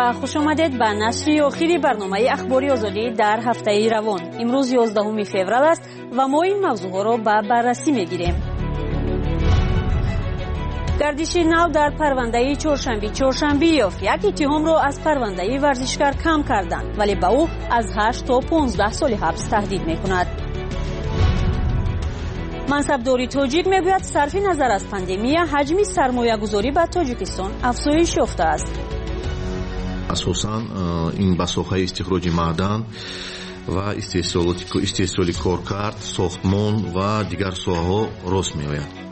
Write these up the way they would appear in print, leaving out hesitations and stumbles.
و خوش آمدید به نشر آخری برنامه اخباری آزادی در هفته روان. امروز 11 فوریه است و ما این موضوع را به بررسی میگیریم. گردش نو در پرونده چهارشنبه یافت. یک اتهام را از پرونده ورزشکار کم کردند ولی به او از 8 تا 15 سال حبس تهدید میکند. منصبداری تاجیک میگوید صرف نظر از پاندمی حجم سرمایه گذاری به تاجیکستان افزایش یافته است. اساساً این به ساحه استخراج معدن و استحصال کارکرد، ساختمان و دیگر ساحه‌ها راست می‌آید.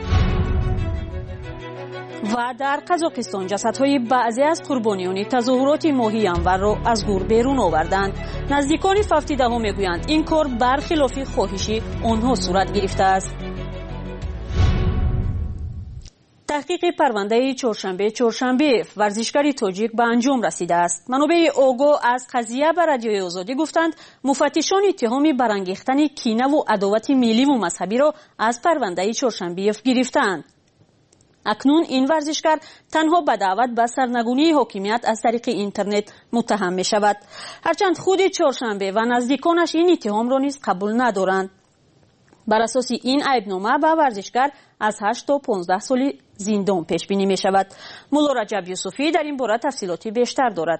و در قزاقستان جسدهای بعضی از قربانیان تظاهرات ماهی انور را از گور بیرون آوردند. نزدیکان 17 میگویند این کار برخلاف خواهش آنها صورت گرفته است. تحقیق پرونده چهارشنبه ورزشکار تاجیک به انجام رسیده است. منابع آگاه از قضیه به رادیوی آزادی گفتند مفتشان اتهام برانگیختن کینه و عداوت ملی و مذهبی را از پرونده چهارشنبه گرفتند. اکنون این ورزشکار تنها به دعوت به سرنگونی حاکمیت از طریق اینترنت متهم می شود. هرچند خود چهارشنبه و نزدیکانش این اتهام را نیز قبول ندارند. بر اساس این عیبنامه به ورزشکار از 8 تا 15 سال زندان پیش بینی می شود. مولا رجب یوسفی در این باره تفصیلاتی بیشتر دارد.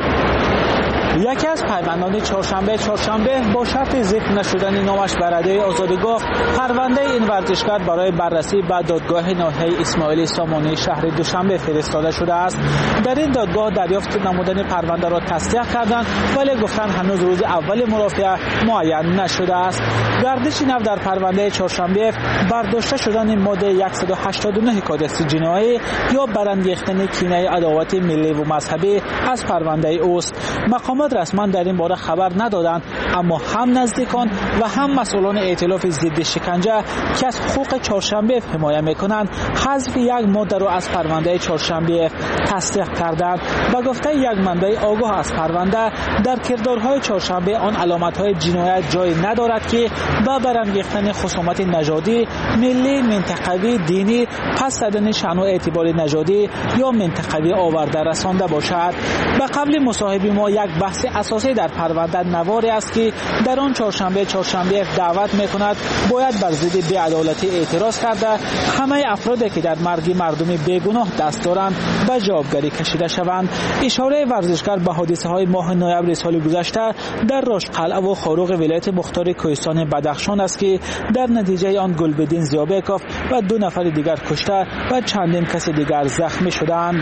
یکی از پیوندان چهارشنبه با شرط ذکر نشدن نامش به رادیوی آزادی گفت پرونده این ورزشکار برای بررسی به دادگاه ناحیه اسماعیل سامانی شهر دوشنبه فرستاده شده است. در این دادگاه دریافت نمودن پرونده را تصدیق کردند ولی گفتند هنوز روز اول مرافعه معین نشده است. گردش نو در پرونده چهارشنبه برداشته شدن ماده 189 کادر جنایی یا برانگیختن کینه عداوت ملی و مذهبی از پرونده اوست. مقامات رسما در این باره خبر ندادند، اما هم نزدیکان و هم مسئولان ائتلاف ضد شکنجه که از حقوق چهارشنبه حمایت میکنند حذف یک ماده را از پرونده چهارشنبه تصدیق کردند. با گفته یک منبع آگاه از پرونده در کردارهای چهارشنبه آن علامت‌های جنایت جای ندارد که با برانگیختن خصومت نژادی، ملی، منطقوی، دینی، پس زدن شأن و اعتبار نژادی یا منطقوی آورده رسانده باشد. به قبل مصاحبه ما یک بحث اساسی در پرونده نواری است که در آن چهارشنبه دعوت میکند باید بر ضد بی‌عدالتی اعتراض کرده همه افرادی که در مرگ مردم بیگناه دست دارند به جوابگری کشیده شوند. اشاره ورزشکار به حادثه‌های ماه نوامبر سال گذشته در راشقلعه و خاروق ولایت مختار کوهستان بدخشان است که در نتیجه آن گلبدین زیابکوف و 2 نفر دیگر کشته و چندین کس دیگر زخمی شدند.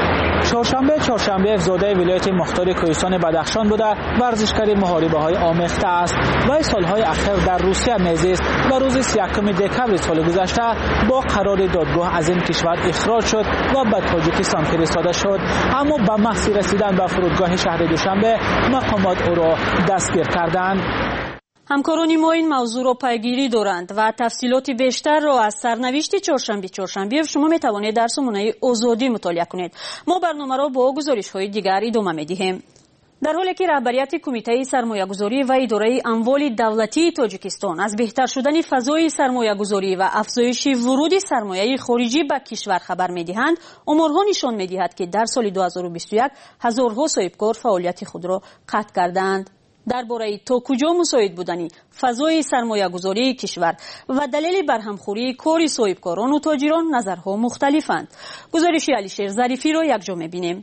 چهارشنبه زاده ولایت مختار کوهستان بدخشان بوده ورزشکار محاربه‌های آمیخته است و سالهای اخیر در روسیه میزیست و روز 31 دکمبر سال گذشته با قرار دادگاه از این کشور اخراج شد و به تاجیکستان فرستاده شد، اما به محض رسیدن به فرودگاه شهر دوشنبه مقامات او را دستگیر کردند. همکاران ما این موضوع را پیگیری دارند و تفصیلات بیشتر را از سرنوشت چهارشنبه شما می توانید در سامانه آزادی مطالعه کنید. ما برنامه را با گزارش‌های دیگر ادامه می‌دهیم. در حالی که رهبریت کمیته سرمایه‌گذاری و اداره اموال دولتی تاجیکستان از بهتر شدن فضای سرمایه‌گذاری و افزایش ورود سرمایه خارجی به کشور خبر می‌دهند، آمارها نشان می‌دهد که در سال 2021 هزارها صاحبکار فعالیت خود را قطع کردند. درباره تا کجا مساعد بودن فضای سرمایه گذاری کشور و دلیل برهمخوری کار صاحبکاران و تاجران نظرها مختلفند. گزارش علیشیر ظریفی را یکجا می‌بینیم.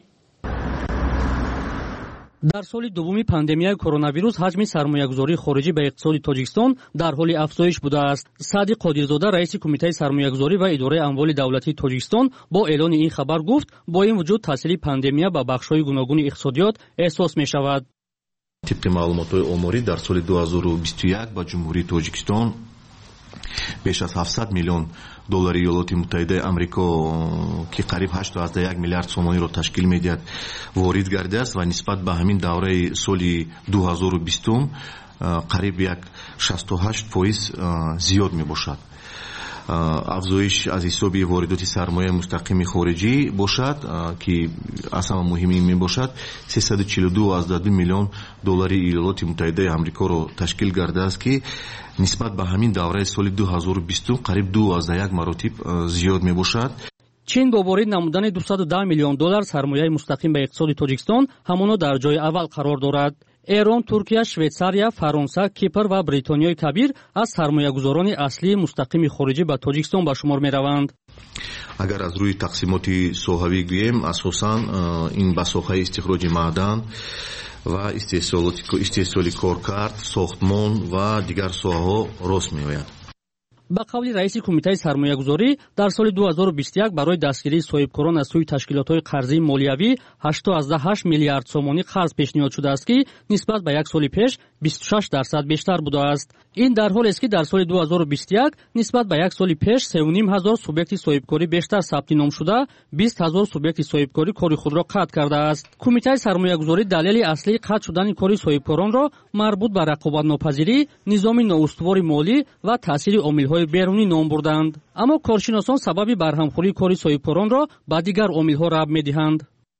در سال دوم پاندمی کرونا ویروس حجم سرمایه‌گذاری خارجی به اقتصاد تاجیکستان در حال افزایش بوده است. سعدی قادرزاده رئیس کمیته سرمایه‌گذاری و اداره اموال دولتی تاجیکستان با اعلان این خبر گفت با این وجود تاثیر پاندمی به بخش‌های گوناگون اقتصادیات احساس می‌شود. طبق معلومات‌های آماری در سال 2021 با جمهوری تاجیکستان بیش از 700 میلیون دلار ایالات متحده آمریکا که قریب 8.1 میلیارد سومانی را تشکیل می‌دهد وارد گردیده است و نسبت به همین دوره سال 2020 قریب یک 68% زیاد میباشد. افزایش از حساب واردات سرمایه مستقیم خارجی باشد که اصلا مهم می باشد 342.2 میلیون دلار ایالات متحده آمریکا را تشکیل کرده است که نسبت به همین دوره سال 2020 قریب 2.1 مراتب زیاد می باشد. чин бо ворид намудани $210 миллион сармояи мустақим ба иқтисоди тоҷикистон ҳамоно дар ҷои аввал қарор дорад. эрон, туркия, швейтсария, фаронса, кипр ва бритониёи кабир аз сармоягузорони аслии мустақими хориҷӣ ба тоҷикистон ба шумор мераванд. агар аз рӯи тақсимоти соҳавӣ гӯем, асосан ин ба соҳаи истихроҷи маъдан ва истеҳсоли коркард, сохтмон ва дигар соҳаҳо рост меояд. ба қавли раиси кумитаи сармоягузорӣ, дар соли 2021 барои дастгирии соҳибкорон аз сӯи ташкилотҳои қарзии молиявӣ 8.8 миллиард сомонӣ қарз пешниҳод шудааст, ки нисбат ба як соли пеш 26% бештар будааст. ин дар ҳолест, ки дар соли 2021 нисбат ба як соли пеш 3500 субъекти соҳибкорӣ бештар сабти ном шуда, 20,000 субъекти соҳибкорӣ кори худро қатъ кардааст. кумитаи сармоягузорӣ далели аслии қатъ шудани кори соҳибкоронро марбут ба рақобатнопазирӣ, низоми ноустувори молӣ ва таъсири омилҳои берунӣ ном бурданд. аммо коршиносон сабаби барҳамхӯрии кори соҳибкоронро ба дигар омилҳо рабт медиҳанд.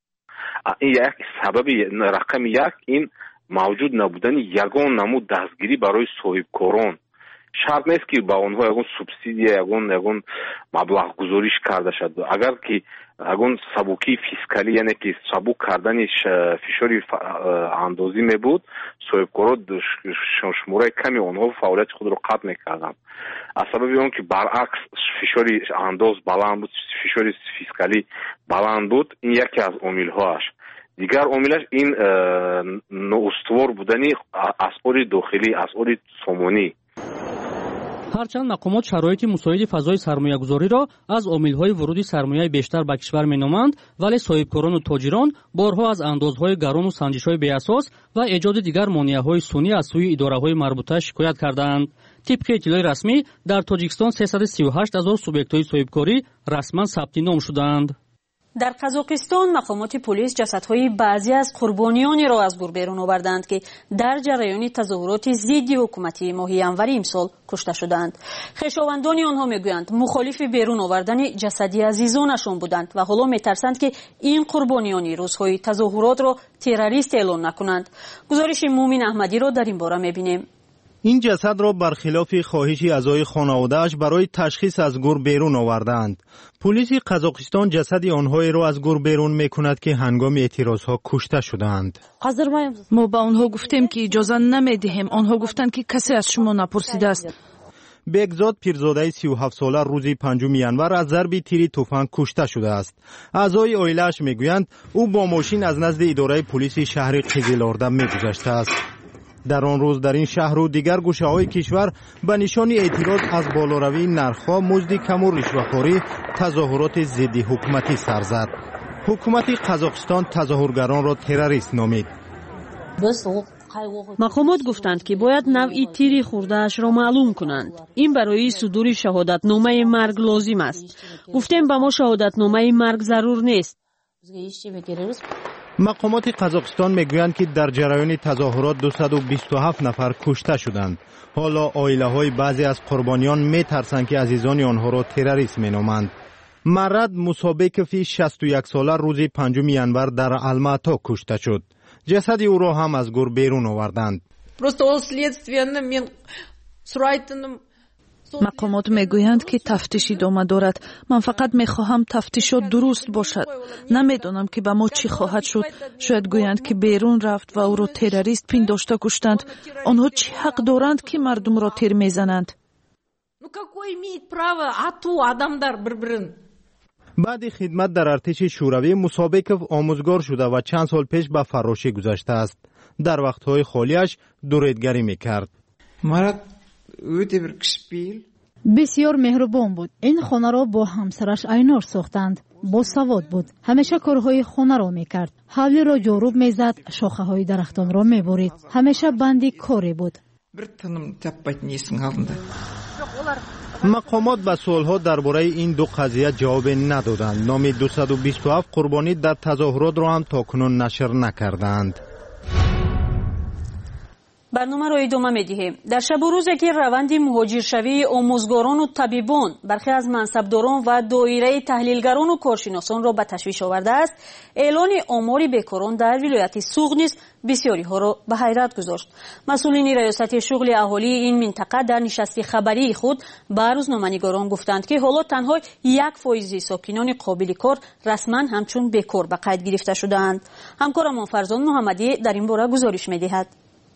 як сабаби рақами як ин мавҷуд набудани ягон намуд дастгирӣ барои соҳибкорон. шарт нест ки ба онҳо ягон субсидия, ягон маблағ гузориш карда шад. агар ки ягон сабукии фискалӣ, яъне ки сабук кардани фишори андозӣ мебуд, соҳибкорон шумораи ками онҳо фаъолияти худро қатъ мекарданд. аз сабаби он ки баръакс фишори андоз баланд буд, фишори фискалӣ баланд буд, ин яке аз омилҳоаш. дигар омилаш ин ноустувор будани асъори дохилӣ, асъори сомонӣ. ҳарчанд мақомот шароити мусоиди фазои сармоягузориро аз омилҳои вуруди сармояи бештар ба кишвар меноманд, вале соҳибкорону тоҷирон борҳо аз андозҳои гарону санҷишҳои беасос ва эҷоди дигар монеаҳои сунъӣ аз сӯи идораҳои марбута шикоят кардаанд. тибқи иттилои расмӣ, дар тоҷикистон 338 000 субъектҳои соҳибкорӣ расман сабти ном шудаанд. дар қазоқистон мақомоти пулис ҷасадҳои баъзе аз қурбонионеро аз гур берун оварданд, ки дар ҷараёни тазоҳуроти зидди ҳукумати моҳи январи имсол кушта шуданд. хешовандони онҳо мегӯянд мухолифи берун овардани ҷасади азизонашон буданд ва ҳоло метарсанд, ки ин қурбониони рӯзҳои тазоҳуротро террорист эълон накунанд. гузориши мумин аҳмадиро дар ин бора мебинем. این جسد را برخلاف خواهش اعضای خانواده‌اش برای تشخیص از گور بیرون آوردند. پلیس قزاقستان جسد آنها را از گور بیرون میکند که هنگام اعتراضها کشته شدند. ما با آنها گفتیم که اجازه نمیدهیم. آنها گفتند که کسی از شما نپرسیده است. بگزاد پیرزاده 37 ساله روز 5 ینور از ضرب تیر تفنگ کشته شده است. اعضای عائله‌اش میگویند او با ماشین از نزد اداره پلیس شهر قزل‌آرده میگذشته است. در آن روز در این شهر و دیگر گوشه‌های کشور به نشان اعتراض از بالاروی نرخ‌ها، مزد کم و رشوه‌خوری تظاهرات ضد حکومتی سر زد. حکومت قزاقستان تظاهرگران را تروریست نامید. мақомот гуфтанд, ки бояд навъи тири хурдаашро маълум кунанд. ин барои судури шаҳодатномаи марг лозим аст. гуфтем ба мо шаҳодатномаи марг зарур нест. مقامات قزاقستان میگویند که در جریان تظاهرات 227 نفر کشته شدند. حالا عائله‌های بعضی از قربانیان میترسند که عزیزان آنها را تروریست مینامند. مرد مسابقفی 61 ساله روز 5 ینور در الماتا کشته شد. جسد او را هم از گور بیرون آوردند. مقامات میگویند که تفتیش ادامه دارد. من فقط میخواهم تفتیشات درست باشد. نمیدانم که به ما چی خواهد شد. شاید گویند که بیرون رفت و او را تروریست پنداشته کشتند. آنها چی حق دارند که مردم را تیر میزنند؟ بعد خدمت در ارتش شوروی مسابقف آموزگار شده و چند سال پیش به فراشی گذشته است. در وقتهای خالیش دوریدگری میکرد. بسیار مهربان بود. این خانه را با همسرش اینار ساختند. با سواد بود. همیشه کارهای خانه را میکرد. حولی را جاروب میزد، شاخه های درختان را میبرید. همیشه بندی کاری بود. مقامات به سوالها درباره این دو قضیه جواب ندادند. نام 227 قربانی در تظاهرات را هم تاکنون نشر نکردند. برنامه را ادامه می‌دهیم. در شب و روزی که روند مهاجرشوی آموزگاران و طبیبان، برخی از منصبداران و دایره تحلیلگران و کارشناسان را به تشویش آورده است، اعلان آمار بیکاران در ولایت سوغد نیز بسیاری ها را به حیرت گذاشت. مسئولین ریاست شغل اهالی این منطقه در نشست خبری خود به روزنامه‌نگاران گفتند که حالا تنها 1% ساکنان قابل کار رسما همچون بیکار به قید گرفته شده‌اند. همکارم فرزان محمدی در این باره گزارش می‌دهد.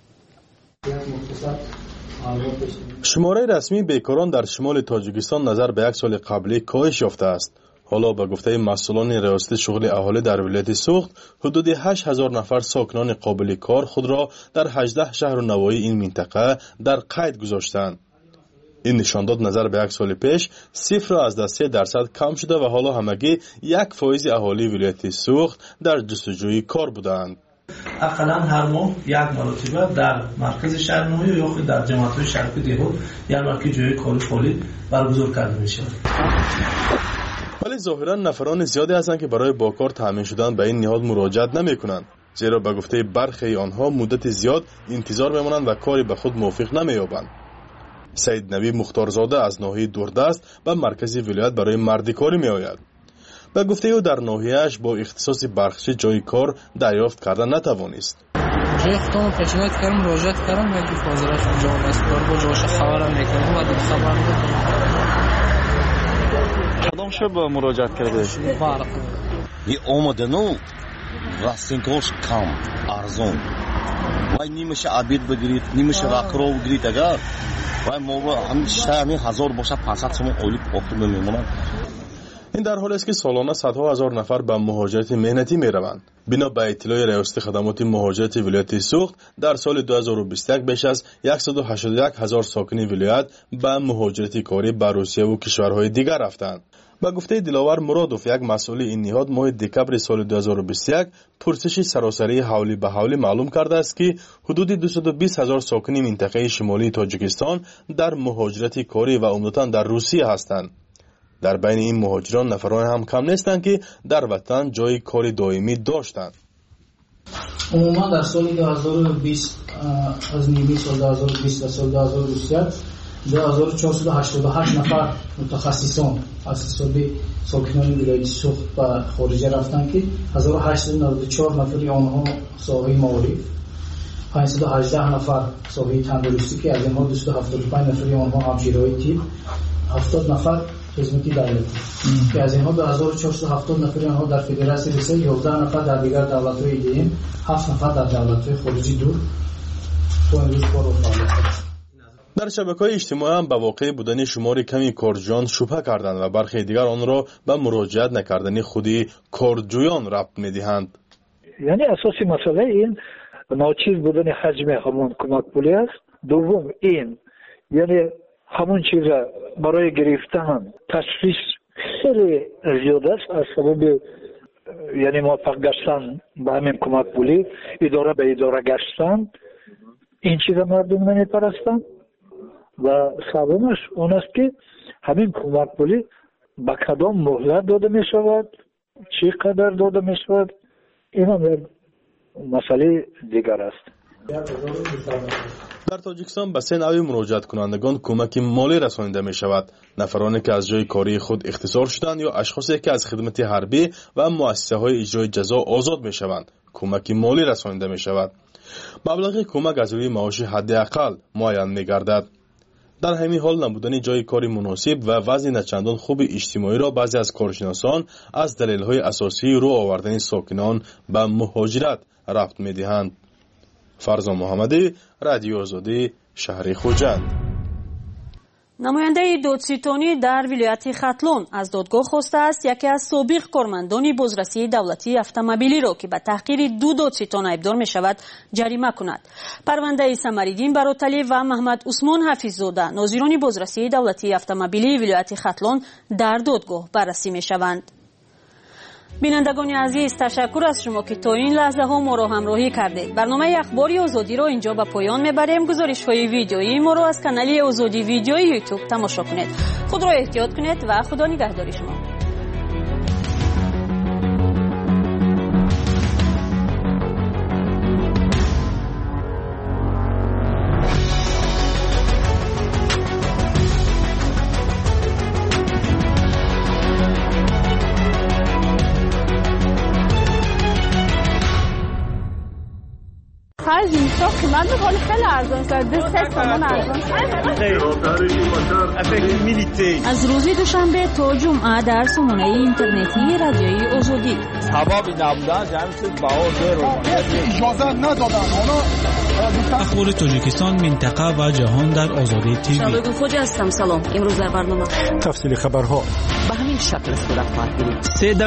شماره رسمی بیکاران در شمال تاجیکستان نظر به یک سال قبلی کاهش یافته است. حالا به گفته مسئولان ریاست شغل اهالی در ولایت سوغد، حدود 8000 نفر ساکنان قابل کار خود را در 18 شهر و نواحی این منطقه در قید گذاشتند. این نشان داد نظر به یک سال پیش صفر از 3% کم شده و حالا همگی 1% اهالی ولایت سوغد در جستجوی کار بودند. اقلا هر ماه یک مرتبه در مرکز شهر نوی یا خود در جماعت‌های شهری دیگر یا مرکز جای کار فعالی برگزار کرده میشه. ولی ظاهرا نفران زیادی هستند که برای با کار تامین شدن به این نهاد مراجعت نمی‌کنند، زیرا به گفته برخی آنها مدت زیاد انتظار می‌مانند و کاری به خود موافق نمی‌یابند. سید نبی مختارزاده از ناحیه دوردست به مرکز ولایت برای مردکاری می‌آید. به گفته او در ناحیه‌اش با اختصاص برخشی جای کار دریافت کردن نتوانست. جای خودم پیشنهاد کردم، مراجعت کردم، ولی حاضرش اونجا مسئول با جاش خبرم نکردم و دیگه خبر کدام شب مراجعت کرده؟ این اومدنو راستینکوش کم ارزون وای نیمش عبید بگیرید، نیمش راکرو بگیرید، اگر وای موقع همین 1000 باشه 500 سوم اولیپ افتاد میمونن. این در حالی است که سالانه صدها هزار نفر به مهاجرت مهنتی میروند. بنا به اطلاع ریاست خدمات مهاجرت ولایت سوغد، در سال 2021 بیش از 181,000 ساکن ولایت به مهاجرت کاری به روسیه و کشورهای دیگر رفتند. به گفته دلاور مرادوف، یک مسئول این نهاد، ماه دکبر سال 2021 پرسش سراسری حولی به حولی معلوم کرده است که حدود 220,000 ساکن منطقه شمالی تاجیکستان در مهاجرت کاری و عمدتاً در روسیه هستند. در بین این مهاجران نفران هم کم نیستند که در وطن جای کاری دائمی داشتند. عموما در سال 2020 از نیمه سال 2020 و سال 2021 2488 نفر متخصصان از حساب ساکنان ولایت سوغد به خارج رفتند که 1894 نفری آنها ساحه معارف، 518 نفر ساحه تندرستی که از اینها 275 نفری آنها همشیرهای طب، 70 نفر خدمتی دولتی که از اینها 2470 نفر آنها در فدراسیون روسیه، 11 نفر در دیگر دولت‌های دیگه، 7 نفر در دولت‌های خارجی دور تو امروز کار و فعالیت. در شبکه‌های اجتماعی هم به واقع بودن شمار کمی کارجویان شبهه کردند و برخی دیگر آن را به مراجعت نکردن خودی کارجویان ربط می‌دهند. یعنی اساسی مسئله این ناچیز بودن حجم همون کمک پولی است. دوم این یعنی همون چیز برای گرفتن تشخیص خیلی زیاد است از سبب یعنی موفق گشتن به همین کمک پولی، اداره به اداره گشتن، این چیز مردم نمیپرستند. و سومش اون است که همین کمک پولی به کدام مهلت داده می شود، چقدر داده می شود، این هم مسئله دیگر است. در تاجیکستان به 3 نوع مراجعت کنندگان کمک مالی رسانیده می شود: نفرانی که از جای کاری خود اختصار شدند یا اشخاصی که از خدمت حربی و مؤسسه های اجرای جزا آزاد می شوند. کمک مالی رسانیده می شود. مبلغ کمک از روی معاش حداقل معین می گردد. در همین حال نبودن جای کاری مناسب و وضع نچندان خوب اجتماعی را بعضی از کارشناسان از دلایل اساسی رو آوردن ساکنان به مهاجرت ربط می دهند. فرزان محمدی، رادیو آزادی، شهر خوجند. نماینده دادستانی در ولایت ختلون از دادگاه خواسته است یکی از سابق کارمندان بازرسی دولتی اتومبیلی را که به تحقیر 2 دادستان ایبدار می شود جریمه کند. پرونده سمریدین براتلی و محمد عثمان حفیظزاده ناظران بازرسی دولتی اتومبیلی ولایت ختلون در دادگاه بررسی می شوند. بینندگان عزیز، تشکر از شما که تا این لحظه ها ما را همراهی کردید. برنامه اخباری آزادی را اینجا به پایان میبریم. گزارش های ویدیویی ما را از کانال آزادی ویدیویی یوتیوب تماشا کنید. خود را احتیاط کنید و خدا نگهدار شما. از روز دوشنبه تا جمعه در سامانه اینترنتی رادیوی آزادی. اخبار تاجیکستان، منطقه و جهان در آزادی تیوی. شبکه خوج هستم. سلام. امروز در برنامه تفصیل خبرها به همین شکل صورت خواهد گرفت.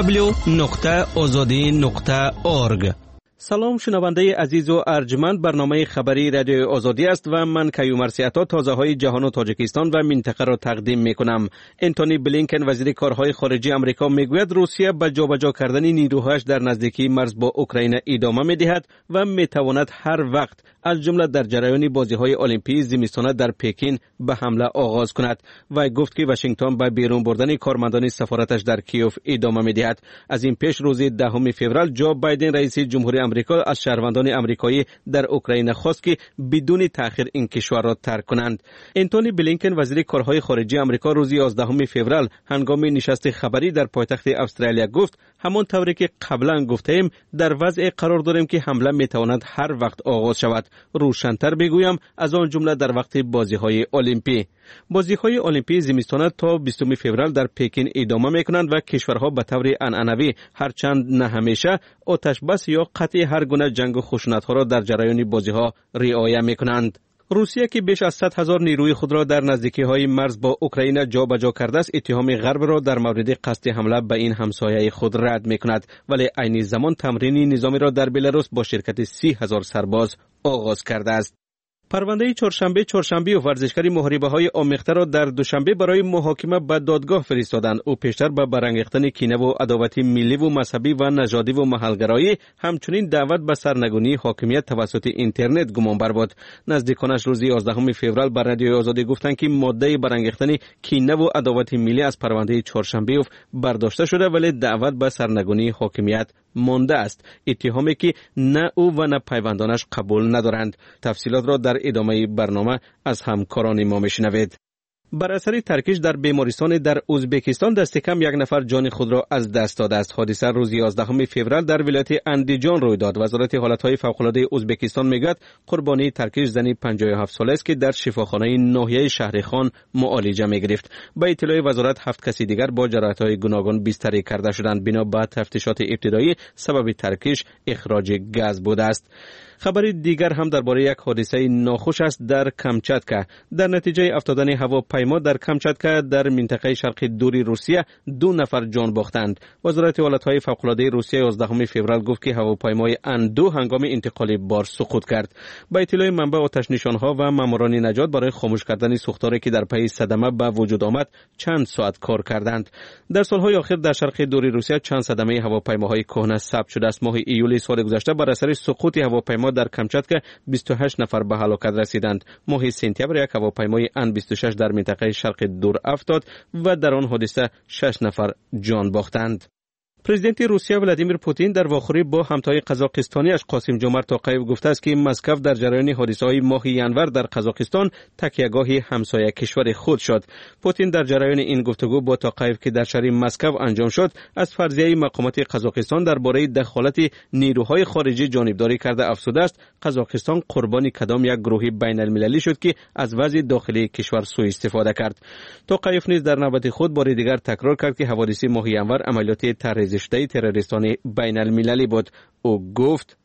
www.azadi.org. سلام شنونده عزیز و ارجمند، برنامه خبری رادیو آزادی است و من کیومرثی عطا تازه های جهان و تاجیکستان و منطقه را تقدیم می کنم. انتونی بلینکن وزیر کارهای خارجه آمریکا میگوید روسیه به جابجا کردن نیروهایش در نزدیکی مرز با اوکراین ادامه می دهد و می تواند هر وقت از جمله در جریان بازی‌های المپیک زمستانه در پکین به حمله آغاز کند و گفت که واشنگتن به بیرون بردن کارمندان سفارتش در کیوف ادامه می‌دهد. از این پیش روز 10 فوریه جو بایدن رئیس جمهوری آمریکا از شهروندان آمریکایی در اوکراین خواست که بدون تأخیر این کشور را ترک کنند. انتونی بلینکن وزیر کارهای خارجه آمریکا روز 11 فوریه هنگام نشست خبری در پایتخت استرالیا گفت همان طوری که قبلا گفتیم در وضع قرار داریم که حمله می‌تواند هر وقت آغاز شود. روشن‌تر بگویم از آن جمله در وقت بازی‌های المپیک. بازی‌های المپیک زمستانه تا 20 فوریه در پکین ادامه می‌کنند و کشورها به طور عنعنوی هرچند نه همیشه آتش بس یا قطع هر گونه جنگ و خشونت‌ها را در جریان بازی‌ها رعایت می‌کنند. روسیه که بیش از 100,000 نیروی خود را در نزدیکی‌های مرز با اوکراین جابجا کرده است، اتهام غرب را در مورد قصد حمله به این همسایه خود رد می‌کند، ولی عین زمان تمرین نظامی را در بلاروس با شرکت 30,000 سرباز آغاز کرده است. پرونده چهارشنبه و ورزشکاری محاربه‌های آمیخته را در دوشنبه برای محاکمه به دادگاه فرستادند. او پیشتر به برانگیختن کینه و عداوت ملی و مذهبی و نژادی و محلگرایی، همچنین دعوت به سرنگونی حاکمیت توسط اینترنت گمانبر بود. نزدیکانش روز 11 فوریه بر رادیو آزادی گفتند که ماده برانگیختن کینه و عداوت ملی از پرونده چهارشنبه برداشته شده، ولی دعوت به سرنگونی حاکمیت مانده است، اتهامی که نه او و نه پیوندانش قبول ندارند. تفصیلات را در ادامه برنامه از همکاران ما میشنوید. بر اثر ترکش در بیمارستان در ازبکستان دست کم 1 نفر جان خود را از دست داده است. حادثه روز 11 فوریه در ولایت اندیجان روی داد. وزارت حالتهای فوق‌العاده ازبکستان میگوید قربانی ترکش زنی 57 ساله است که در شفاخانه ناحیه شهرخان معالجه میگرفت. به اطلاع وزارت 7 کسی دیگر با جراحت‌های گوناگون بستری کرده شدند. بنا به تفتیشات ابتدایی سبب ترکش اخراج گاز بوده است. خبر دیگر هم درباره یک حادثه ناخوش است در کامچاتکا. در نتیجه افتادن هواپیما در کامچاتکا در منطقه شرق دوری روسیه 2 نفر جان باختند. وزارت حالتهای فوق‌العاده روسیه 11 فوریه گفت که هواپیمای ان-2 هنگام انتقال بار سقوط کرد. با اطلاع منبع آتش نشانها و ماموران نجات برای خاموش کردن سوختاری که در پی صدمه به وجود آمد چند ساعت کار کردند. در سالهای اخیر در شرق دوری روسیه چند صدمه هواپیماهای کهنه ثبت شده است. ماه ایول سال گذشته بر اثر سقوط هواپیما در کامچاتکا 28 نفر به هلاکت رسیدند. ماه سپتامبر یک هواپیمای ان-26 در منطقه شرق دور افتاد و در آن حادثه 6 نفر جان باختند. پرزیدنت روسیه ولادیمیر پوتین در واخوری با همتای قزاقستانیش قاسم جومرت توقیف گفته است که مسکو در جریان حادثه‌های ماه ینور در قزاقستان تکیهگاه همسایه کشور خود شد. پوتین در جریان این گفتگو با توقیف که در شهر مسکو انجام شد از فرضیه مقامات قزاقستان درباره دخالت نیروهای خارجی جانبداری کرده افزوده است قزاقستان قربانی کدام یک گروه بین‌المللی شد که از وضع داخلی کشور سوء استفاده کرد. توقیف نیز در نوبت خود بار دیگر تکرار کرد که حوادث ماه ینور عملیات رشته تروریستان بین المللی بود. او گفت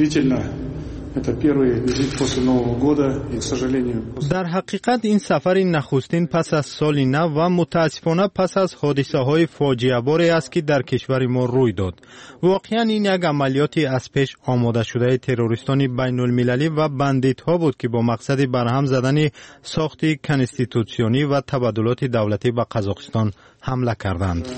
در حقیقت این سفر نخستین پس از سال نو و متاسفانه پس از حادثه های فاجعه باری است که در کشور ما روی داد. واقعا این یک عملیاتی از پیش آماده شده تروریستان بین المللی و بندیت ها بود که با مقصد برهم زدن ساخت کنستیتوسیونی و تبادلات دولتی به قزاقستان حمله کردند.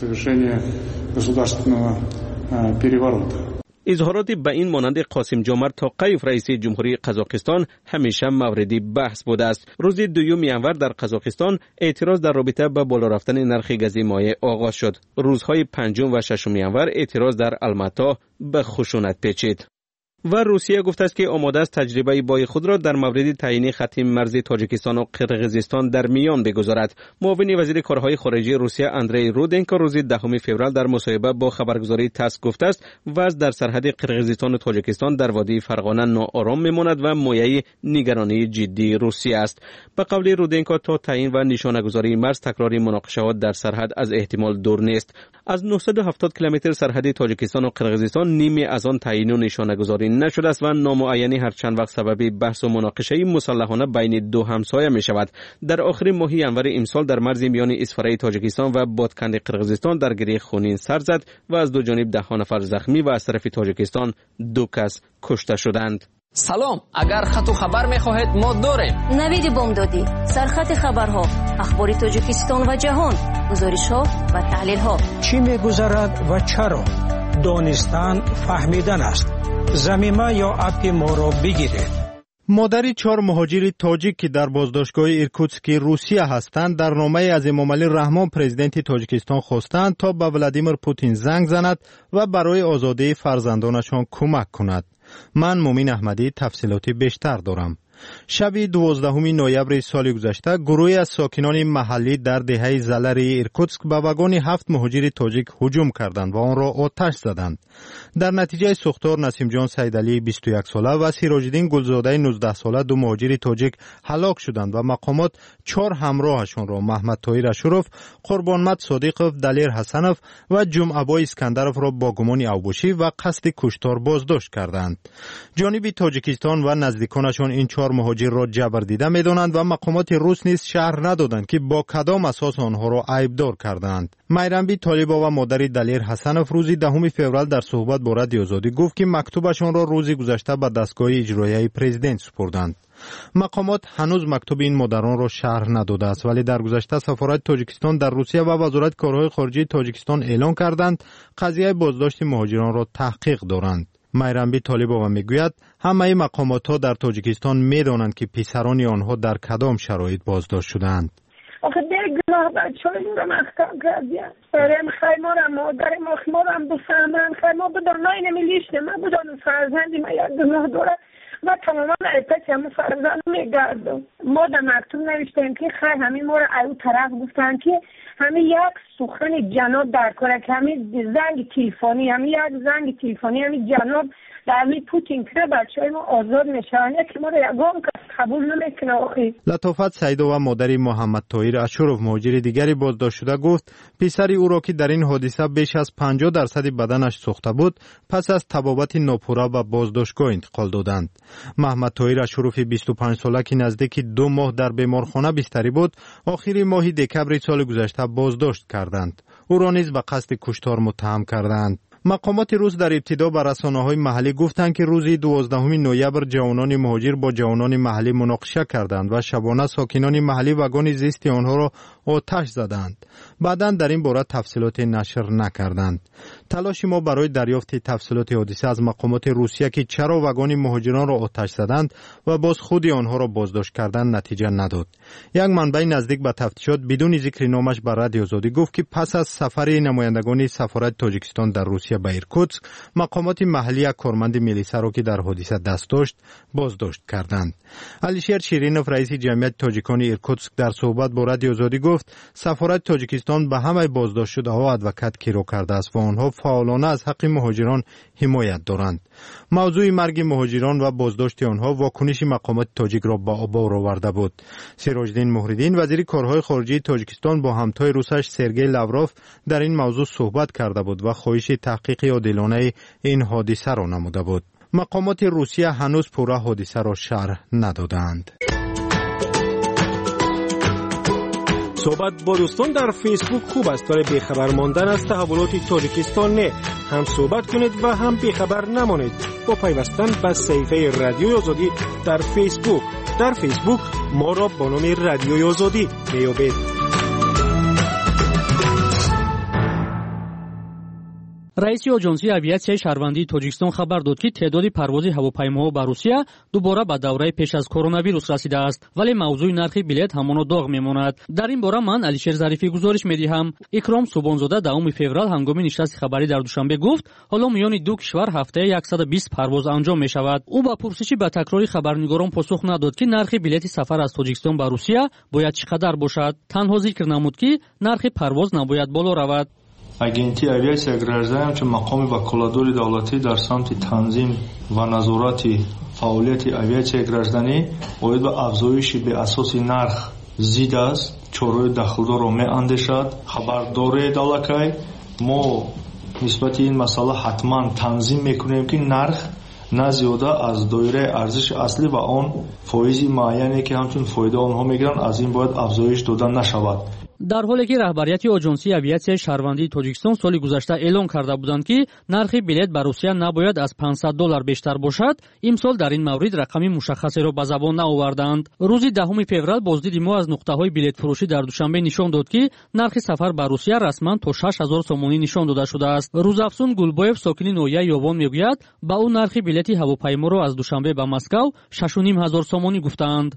اظهارات به این مانند قاسم جومرت توقیف رئیس جمهوری قزاقستان همیشه مورد بحث بوده است. روز 2 ینور در قزاقستان اعتراض در رابطه با بالا رفتن نرخ گاز مایع آغاز شد. روزهای 5 و 6 ینور اعتراض در الماتا به خشونت پیچید. و روسیه گفته است که آماده است تجربه بای خود را در مورد تعیین خط مرزی تاجیکستان و قرقیزستان در میان بگذارد. معاون وزیر کارهای خارجه روسیه اندری رودنکو روز 10 فوریه در مصاحبه با خبرگزاری تاس گفته است وضع در سرحد قرقیزستان و تاجیکستان در وادی فرغانه ناآرام میماند و مایه نگرانی جدی روسیه است. به قول رودنکو تا تعیین و نشانه‌گذاری مرز تکراری مناقشات در سرحد از احتمال دور نیست. از 970 کیلومتر سرحد تاجیکستان و قرقیزستان نیمی از آن تعیین و نشانه‌گذاری نشده است و نامعینی هر چند وقت سبب بحث و مناقشه مسلحانه بین دو همسایه می شود. در آخرین ماه ینور امسال در مرز میان اسفره تاجیکستان و بادکند قرقیزستان درگیری خونین سر زد و از دو جانب 10 نفر زخمی و از طرف تاجیکستان 2 کس کشته شدند. سلام، اگر خط و خبر می‌خواهید ما داریم. نوید بامدادی، سرخط خبرها، اخبار تاجیکستان و جهان، گزارش‌ها و تحلیل‌ها. چی می‌گذرد و چرا؟ دانستن فهمیدن است. زمینه یا اپ ما را بگیرید. مادری 4 مهاجر تاجیک که در بازداشتگاه ایرکوتسک روسیه هستند در نامه از امامعلی رحمان پرزیدنت تاجیکستان خواستند تا به ولادیمیر پوتین زنگ زند و برای آزادی فرزندانشان کمک کند. من مومین احمدی تفصیلاتی بیشتر دارم. شب 12 نوامبر سال گذشته گروهی از ساکنان محلی در دهه زلر ایرکوتسک به واگن 7 مهاجر تاجیک هجوم کردند و آن را آتش زدند. در نتیجه سوختار نسیم جان سیدعلی 21 ساله و سیراج‌الدین گلزاده 19 ساله 2 مهاجر تاجیک هلاک شدند و مقامات 4 همراهشان را محمد طاهر اشرف، قربانمت صادقов، دلیر حسنов و جمعه‌بای اسکندرов را با گمان اوبوشی و قصد کشتار بازداشت کردند. جانب تاجیکستان و نزدیکانشان این 4 مهاجر را جبر دیده می‌دانند و مقامات روس نیز شرح ندادند که با کدام اساس آنها را عیبدار کردند. میرنبی طالبا و مادر دلیر حسنов روز 10 فوریه در صحبت با رادیو آزادی گفت که مکتوبشان را روز گذشته به دستگاه اجرایی پرزیدنت سپردند. مقامات هنوز مکتوب این مادران را شرح نداده است، ولی در گذشته سفارت تاجیکستان در روسیه و وزارت کارهای خارجه تاجیکستان اعلان کردند قضیه بازداشت مهاجران را تحقیق دارند. میرنبی طالبا میگوید همه مقامات ها در تاجیکستان میدانند که پسران آنها در کدام شرایط بازداشت شدند. آخه گناه بچه‌های رو محکم کردیم. بریم خیمار مادر ما رو هم بفهمن. خیمار بدان نه نمیلیشته. من بدان فرزندی من یک گناه داره و تماما ایتک همون فرزند میگردم. ما در مکتوب نوشتیم که خیر همین ما رو ایو طرف گفتن که همین یک سخن جناب در کاره که همین زنگ تلفنی همین جناب در همین پوتین که بچه‌های ما آزاد میشن که ما رو یگام قبول نمیکنه. آخی لطافت سیدو و مادری محمد طاهر اشرف مهاجر دیگری بازداشت شده گفت پسر او را که در این حادثه بیش از 50% بدنش سوخته بود پس از طبابت ناپورا به بازداشتگاه انتقال دادند. محمد طاهر اشرف 25 ساله که نزدیک 2 ماه در بیمارخانه بستری بود آخر ماه دکبر سال گذشته بازداشت کردند. او را نیز به قصد کشتار متهم کردند. مقامات روس در ابتدا به رسانه‌های محلی گفتند که روز 12 نوامبر جوانان مهاجر با جوانان محلی مناقشه کردند و شبانه ساکنان محلی واگن زیست آنها را آتش زدند. بعداً در این باره تفصیلات نشر نکردند. تلاش ما برای دریافت تفصیلات حادثه از مقامات روسیه که چرا واگن مهاجران را آتش زدند و باز خود آنها را بازداشت کردند نتیجه نداد. یک منبع نزدیک به تفتیشات بدون ذکر نامش بر رادیو آزادی گفت که پس از سفر نمایندگان سفارت تاجیکستان در روسیه به ایرکوتسک مقامات محلی کارمند میلیسا را که در حادثه دست داشت بازداشت کردند. علیشیر شیرینوف رئیس جمعیت تاجیکان ایرکوتسک در صحبت با رادیو آزادی گفت سفارت تاجیکستان به همه بازداشت شده ها ادوکات گیرو کرده است و آنها فعالانه از حق مهاجران حمایت دارند. موضوع مرگ مهاجران و بازداشت آنها واکنش مقامات تاجیک را به آبار آورده بود. سیراج‌الدین مهردین وزیر کارهای خارجه تاجیکستان با همتای روسش سرگئی لاوروف در این موضوع صحبت کرده بود و خواهش تحقیق عادلانه این حادثه را نموده بود. مقامات روسیه هنوز پورا حادثه را شرح ندادند. صحبت با دوستان در فیسبوک خوب است ولی بیخبر ماندن از تحولات تاجیکستان نه. هم صحبت کنید و هم بیخبر نمانید با پیوستن به صفحه رادیوی آزادی در فیسبوک. در فیسبوک ما را با نام رادیوی آزادی میابید. раиси оҷонсии авиатсияи шаҳрвандии тоҷикистон хабар дод ки теъдоди парвози ҳавопаймоҳо ба русия дубора ба давраи пеш аз коронавирус расидааст, вале мавзӯи нархи билет ҳамоно доғ мемонад. дар ин бора ман Алишер Зарифӣ гузориш медиҳам. Икром Субонзода 10 феврал ҳангоми нишасти хабарӣ дар Душанбе гуфт, ҳоло миёни ду кишвар ҳафтае 120 парвоз анҷом мешавад. ӯ ба пурсиши ба такрори хабарнигорон посух надод ки нархи билети сафар аз Тоҷикистон ба Русия бояд чӣ қадар бошад. Танҳо зикр намуд ки нархи парвоз набояд боло равад. агентии авиатсия граждани ҳамчун мақоми ваколатдори давлатӣ дар самти танзим ва назорати фаъолияти авиатсияи гражданӣ оид ба афзоиши беасоси нарх зид аст. чораҳои дахлдорро меандешад. хабардоре далакай мо нисбати ин масъала ҳатман танзим мекунем ки нарх на зиёда аз доираи арзиши аслӣ ва он фоизи муайяне ки ҳамчун фоида онҳо мегиранд аз ин бояд афзоиш дода нашавад. дар ҳоле ки раҳбарияти оҷонсии авиатсияи шаҳрвандии тоҷикистон соли гузашта эълон карда буданд ки нархи билет ба Русия набояд аз $500 бештар бошад, имсол дар ин маврид рақами мушаххасеро ба забон наоварданд. рӯзи 10 феврал боздиди мо аз нуқтаҳои билетфурӯшӣ дар Душанбе нишон дод ки нархи сафар ба Русия расман то 6000 сомонӣ нишон дода шудааст. рӯзафзун Гулбоев сокини ноҳияи Ёбон мегӯяд, ба ӯ нархи билети ҳавопайморо аз Душанбе ба Москав 6500 сомонӣ гуфтаанд.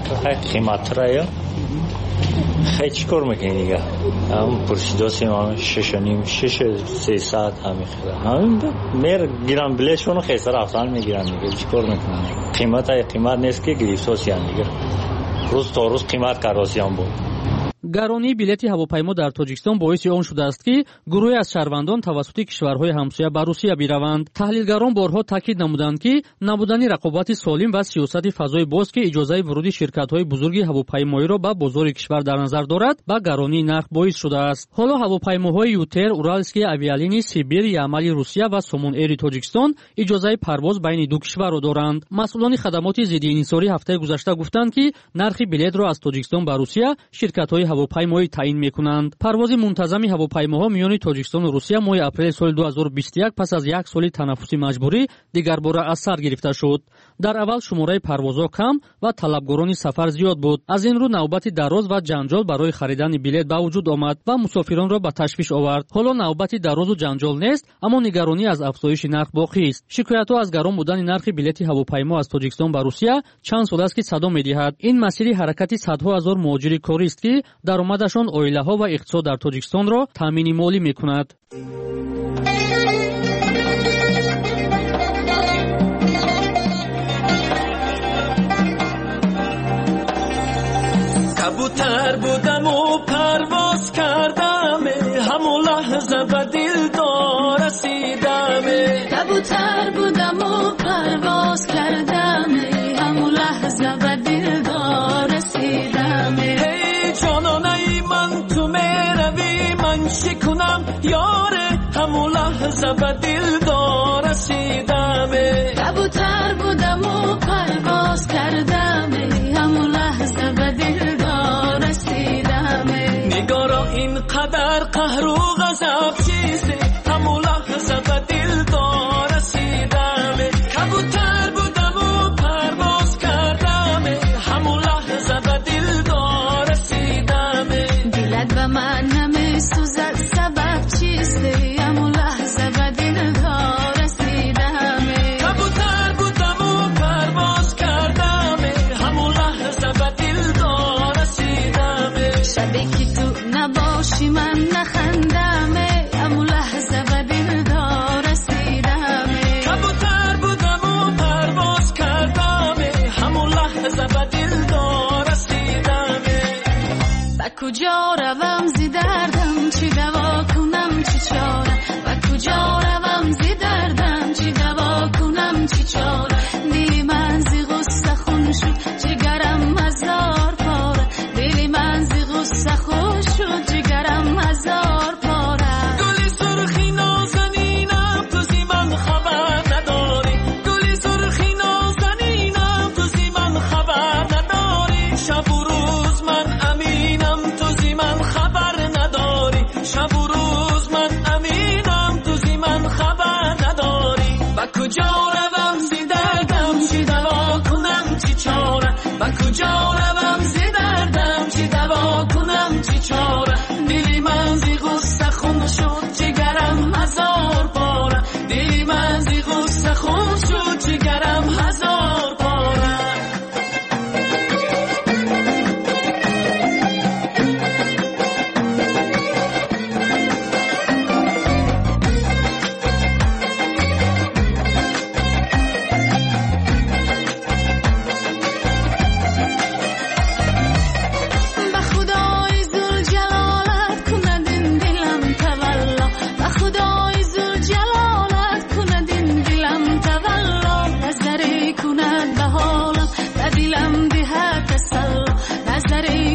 خیلی چیکار میکنی دیگه هم پرسیداسی ما 6.5-6.300 همین خیلی همین میگیرن بلیشونو خیلی رفتن میگیرن دیگه چیکار میکنن قیمت نیست که گریفتاسی هم دیگه روز تا روز قیمت کراسی هم بود. гаронии билети ҳавопаймо дар Тоҷикистон боиси он шудааст ки гурӯҳе аз шаҳрвандон тавассути кишварҳои ҳамсоя ба Русия бираванд. таҳлилгарон борҳо таъкид намуданд ки набудани рақобати солим ва сиёсати фазои боз ки иҷозаи вуруди ширкатҳои бузурги ҳавопаймоиро ба бозори кишвар дар назар дорад ба гаронии нарх боис шудааст. ҳоло ҳавопаймоҳои Ютер, Уральские авиалинии, Сибир, Ямали Русия ва Сомон Эри Тоҷикистон иҷозаи парвоз байни ду кишварро доранд. масъулони хадамоти зидди инҳисорӣ ҳафтаи гузашта гуфтанд ки нархи билетро аз Тоҷикистон ба Русия ширкатҳои ҳавопаймоӣ таъин мекунанд. парвози мунтазами ҳавопаймоҳо миёни Тоҷикистону Русия моҳи апрели соли 2021 пас аз як соли танаффуси маҷбурӣ дигарбора аз сар гирифта шуд. дар аввал шумораи парвозҳо кам ва талабгорони сафар зиёд буд. аз ин рӯ навбати дароз ва ҷанҷол барои харидани билет ба вуҷуд омад ва мусофиронро ба ташвиш овард. ҳоло навбати дарозу ҷанҷол нест, аммо нигаронӣ аз афзоиши нарх боқист. шикоятҳо аз гарон будани нархи билети ҳавопаймо аз Тоҷикистон ба Русия чанд сол аст ки садо медиҳад. ин масири ҳаракати садҳо ҳазор муҳоҷири корист ки даромадашон оилаҳо ва иқтисод дар Тоҷикистонро таъмини молӣ мекунад. کبوتر بودم و پرواز کردم همون لحظه به دلدار رسیدم. کبوتر بودم و پرواز کردم همون لحظه به دلدار رسیدم. هی جانانه من تو میروی من چی کنم یاره همون لحظه به دلدار رسیدم. کبوتر بودم و پرواز کردم همون لحظه به دلدار رسیدم. نگارا اینقدر قهر و غضب چیزی همون لحظه به دلدار رسیدم. کبوتر بودم و پرواز کردم همون لحظه به دلدار رسیدم. دلت به من نمیسوزد سبب چیستی همون لحظه به دلدار رسیدم. کبوتر بودم و پرواز کردم همون لحظه به دلدار رسیدم. شبی که تو نباشی من نخندم همون لحظه به دلدار رسیدم. کبوتر بودم و پرواز کردم همون لحظه به دلدار رسیدم. به کجا روم زی دردم چی دوا کنم چی چاره. به کجا روم زی دردم چی دوا کنم چی چاره. دلی من زی غصه خون شد جگرم هزار پاره. دلی من زی غصه خون شد جگرم هزار پاره. گلی سرخی نازنینم تو زی من خبر نداری. گلی سرخی نازنینم تو زی من خبر نداری. شب و روز من امینم تو زی من خبر نداری. شب و روز من امینم تو زی من خبر نداری. با کجا روم زی دردم چی دوا کنم چی چاره. با کجا روم زی دردم چی دوا کنم چی چاره. دلی من زی غصه خون شد جگرم هزار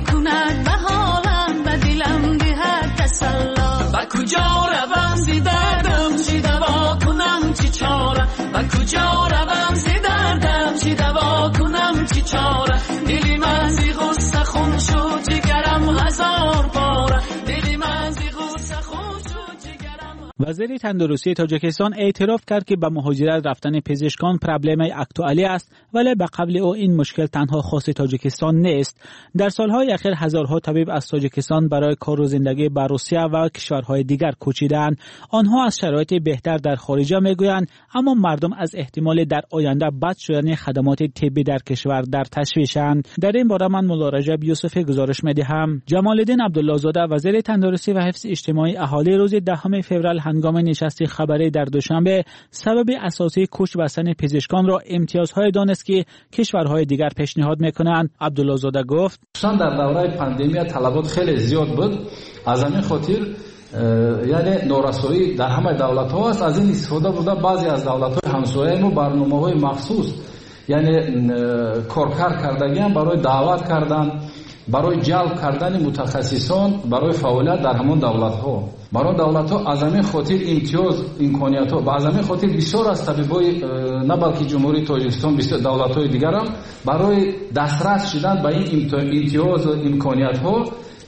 کند به حالم به دلم دهد تسلا به کجا روم زی دردم چی دوا کنم چی چاره به کجا روم زی دردم چی دوا کنم چی چاره دلی من زی غصه خون شد جگرم هزار باره دلی من زی غصه خون شد جگرم. وزیر تندرستی تاجیکستان اعتراف کرد که به مهاجرت رفتن پزشکان پرابلم اکتوالی است، ولی به قبل او این مشکل تنها خاص تاجیکستان نیست. در سالهای اخیر هزارها طبیب از تاجیکستان برای کار و زندگی به روسیه و کشورهای دیگر کوچیدند. آنها از شرایط بهتر در خارج میگویند، اما مردم از احتمال در آینده بد شدن خدمات طبی در کشور در تشویشند. در این باره من مولا رجب یوسفی گزارش میدهم. جمال الدین عبدالله زاده وزیر تندرستی و حفظ اجتماعی اهالی روز 10 فوریه هنگام نشست خبری در دوشنبه سبب اساسی کوچ بستن پزشکان را امتیازهای دانست که کشورهای دیگر پیشنهاد میکنند. عبدالله زاده گفت در دوره پاندمی طلبات خیلی زیاد بود، از همین خاطر یعنی نورسایی در همه دولت ها است. از این استفاده بوده بعضی از دولت های همسایه ما برنامه های مخصوص یعنی کارکار کردگی برای دعوت کردن، برای جلب کردن متخصصان برای فعالیت در همون دولت ها. برای دولت ها از همین خاطر امتیاز امکانیت ها و از همین خاطر بسیار از طبیبای نه بلکه جمهوری تاجیکستان بسیار دولت های دیگر هم برای دسترس شدن به این امتیاز و امکانیت ها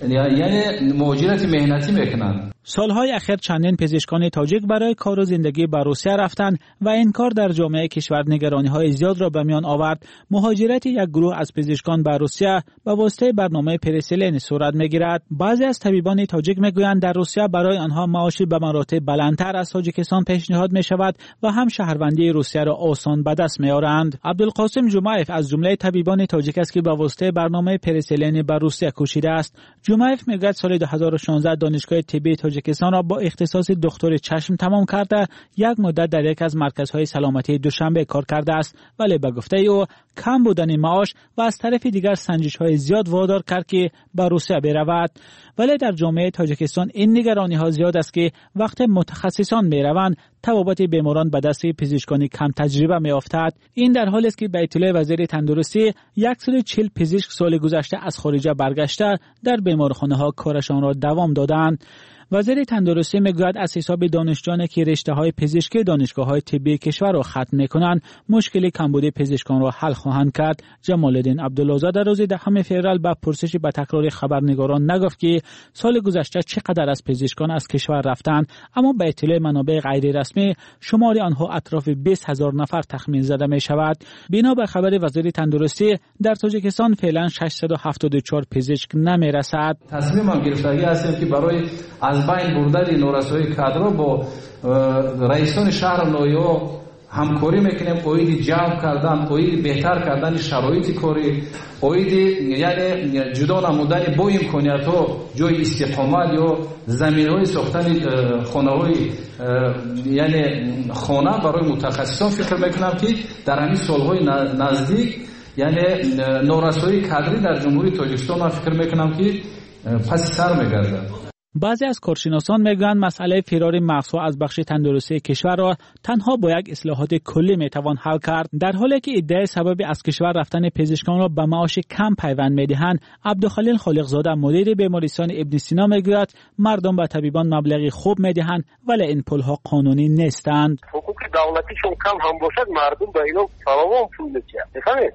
یعنی مهاجرت مهنتی میکنند. سالهای اخیر چندین پزشکان تاجیک برای کار و زندگی به روسیه رفتند و این کار در جامعه کشور نگرانی‌های زیاد را به میان آورد. مهاجرت یک گروه از پزشکان به روسیه به واسطه برنامه پرسلین صورت می‌گیرد. بعضی از طبیبان تاجیک میگویند در روسیه برای آنها معاشی به مراتب بلندتر از تاجیکستان پیشنهاد می‌شود و هم شهروندی روسیه را آسان به دست می‌آورند. عبدالقاسم جمعیف از جمله طبیبان تاجیک است که به واسطه برنامه پرسلین به روسیه کوشیده است. جمعیف میگوید سال 2016 دانشگاه طبی تاجیکستان را با اختصاص دکتر چشم تمام کرده یک مدت در یک از مرکزهای سلامتی دوشنبه کار کرده است، ولی به گفته او کم بودن معاش و از طرف دیگر سنجش‌های زیاد وادار کرد که به روسیه برود. ولی در جامعه تاجیکستان این نگرانی‌ها زیاد است که وقت متخصصان می‌روند طبابت بیماران به دست پزشکان کم تجربه می‌افتد. این در حالی است که به اطلاع وزیر تندرستی 140 پزشک سال گذشته از خارج برگشته در بیمارخانه‌ها کارشان را دوام دادند. وزیر تندرستی میگوید از حساب دانشجویانی که رشته‌های پزشکی دانشگاه‌های طبی کشور را ختم می‌کنند مشکل کمبود پزشکان را حل خواهند کرد. جمال الدین عبدالله زاده روز 10 فوریه به پرسش به تکرار خبرنگاران نگفت که سال گذشته چقدر از پزشکان از کشور رفتند، اما به اطلاع منابع غیر رسمی شمار آنها اطراف 20,000 نفر تخمین زده می‌شود. بنا به خبر وزیر تندرستی در تاجیکستان فعلا 674 پزشک نمی‌رسد. تصمیم گرفتگی هستیم که برای از بین بردن نورسایی کادر با رئیسان شهر نویا همکاری میکنیم، اوید جمع کردن، اوید بهتر کردن شرایط کاری، اوید یعنی جدا نمودن با امکانیت ها جای استقامت یا زمین های ساختن خانه های یعنی خانه برای متخصصان فکر میکنم که در همین سالهای نزدیک یعنی نورسایی کادری در جمهوری تاجیکستان من فکر میکنم که پس سر میگرده. بعضی از کارشناسان میگویند مسئله فرار مغزها از بخش تندرستی کشور را تنها با یک اصلاحات کلی میتوان حل کرد. در حالی که ادعای سبب از کشور رفتن پزشکان را به معاش کم پیوند میدهند، عبدالخلیل خالقزاده مدیر بیمارستان ابن سینا میگوید مردم به طبیبان مبلغی خوب میدهند ولی این پولها قانونی نیستند. حقوق دولتیشون کم هم باشد مردم به اینا فراوان پول میدهند. بفهمید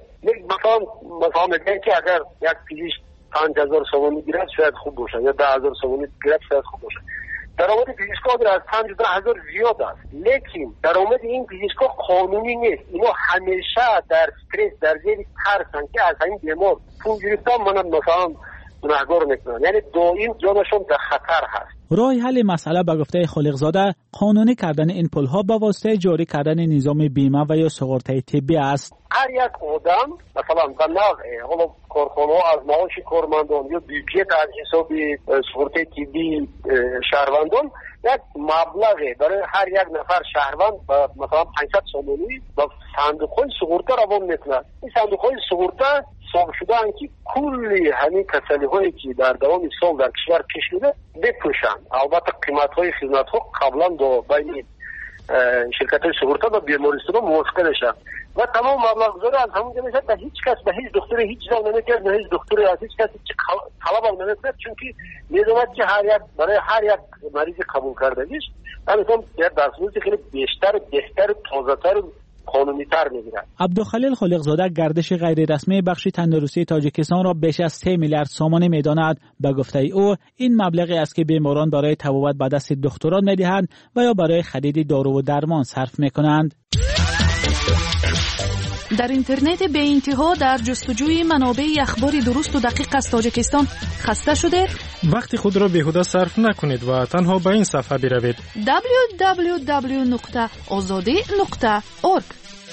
مثلا میگن که اگر یک پزشک 5,000 سومی گیرد شاید خوب باشه یا 10,000 سومی گیرد شاید خوب باشه. درآمد پزشکا از 5,000 زیاد است، لیکن درآمد این پزشکا قانونی نیست. اینا همیشه در استرس در زیر ترسن که از این بیمار پول گرفتن منم مثلا گناهکار میکنن، یعنی دائم جانشون در خطر هست. راه حل مسئله به گفته خالقزاده قانونی کردن این پولها به واسطه جاری کردن نظام بیمه و یا سقراطی طبی است. هر یک آدم مثلا به نوع کارخانه از معاش کارمندان یا بیوجت از حساب سقراطی طبی شهروندان یک مبلغ برای هر یک نفر شهروند مثلا 500 سومی با صندوق‌های سقراطی روان میکنند. این صندوق‌های سقراطی حساب شده که کلی همین کسالی‌هایی که در دوام سال در کشور پیش میاد بپوشند. البته قیمت‌های خدمات‌ها قبلا با بین شرکت‌های سقراطی و بیمارستان‌ها موافقه نشد. و تمام مبلغ از همونجا میشه به هیچ کس به هیچ دکتری هیچ جا نمیکرد، به هیچ دکتری از هیچ کسی طلب هم نمیکرد، چون که میدوند که برای هر یک مریض قبول کردگیش همینطور در صورتی خیلی بیشتر بهتر تازه‌تر قانونی‌تر میگیرن. عبدالخلیل خالقزاده گردش غیر رسمی بخش تندرستی تاجیکستان را بیش از 3 میلیارد سومانی میداند. به گفته او این مبلغی است که بیماران برای طبابت به دست دکتران میدهند و یا برای خرید دارو و درمان صرف میکنند. در اینترنت به انتها در جستجوی منابع اخبار درست و دقیق از تاجیکستان خسته شده؟ وقت خود را بیهوده صرف نکنید و تنها به این صفحه بروید www.azadi.org.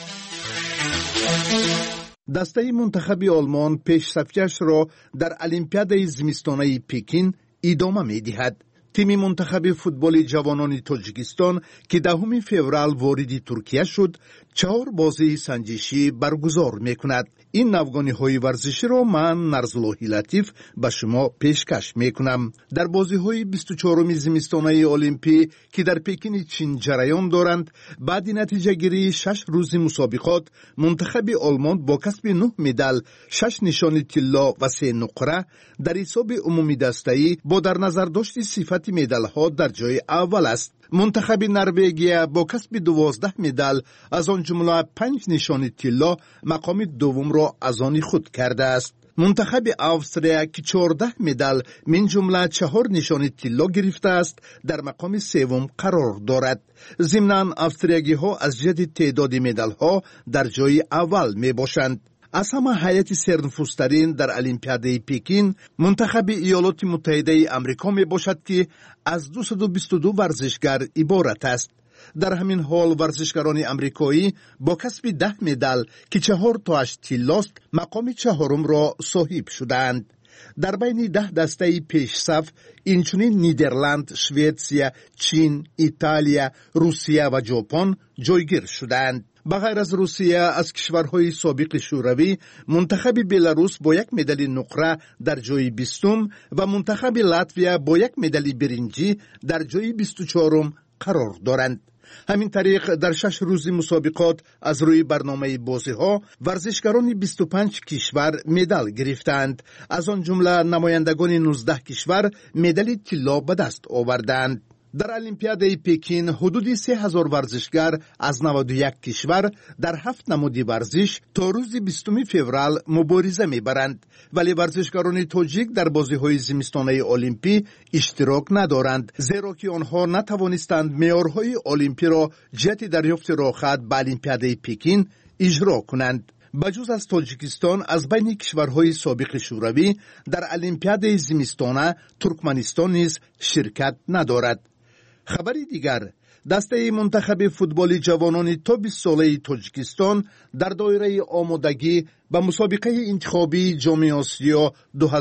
دسته منتخب آلمان پیشرفتی‌اش را در المپیاد زمستانه پکین ادامه می‌دهد. تیم منتخب فوتبال جوانان تاجیکستان که 10 فوریه وارد ترکیه شد 4 بازی سنجشی برگزار میکند. این نوگانی‌های ورزشی را من نرزاللهی لطیف به شما پیشکش میکنم. در بازی‌های 24 زمستانه المپی که در پکین چین جریان دارند، بعد نتیجه گیری 6 روز مسابقات منتخب آلمان با کسب 9 مدال، 6 نشان طلا و 3 نقره در حساب عمومی دسته‌ای با در نظر داشت صفت مدال‌ها در جای اول است. منتخب نروژ با کسب 12 مدال از آن جمله 5 نشان طلا مقام دوم را از آن خود کرده است. منتخب اوستریا که 14 مدال من جمله 4 نشان طلا گرفته است در مقام سوم قرار دارد. ضمناً اوستریایی‌ها از جهت تعداد مدال‌ها در جای اول میباشند. از همه هیئت سرنفوذترین در المپیاد پکین منتخب ایالات متحده آمریکا می باشد که از 222 ورزشگر عبارت است. در همین حال ورزشکاران آمریکایی با کسب 10 مدال که 4 تاش طلاست مقام چهارم را صاحب شدند. در بین 10 دسته پیش صف اینچنین نیدرلند، سوئیسریا، چین، ایتالیا، روسیه و ژاپن جایگیر شدند. بغیر از روسیه از کشورهای سابق شوروی منتخب بلاروس با 1 مدال نقره در جای 20 و منتخب لاتویا با 1 مدال برنجی در جای 24 قرار دارند. همین طریق در 6 روز مسابقات از روی برنامه بازی‌ها ورزشکاران 25 کشور مدال گرفتند. از آن جمله نمایندگان 19 کشور مدال طلا به دست آوردند. در المپیاد پکین حدود 3000 ورزشگر از 91 کشور در 7 نماد ورزش تا روز 20 فوریه مبارزه میبرند، ولی ورزشکاران تاجیک در بازی‌های زمستانه المپی اشتراک ندارند، زیرا که آنها نتوانستند معیارهای المپی را جهت دریافت راه‌خط به المپیاد پکین اجرا کنند. بجز از تاجیکستان از بین کشورهای سابق شوروی در المپیاد زمستانه ترکمنستان نیز شرکت ندارد. خبری دیگر، دسته منتخب فوتبال جوانان تا 20 ساله تاجیکستان در دایره آمادگی به مسابقه انتخابی جام آسیا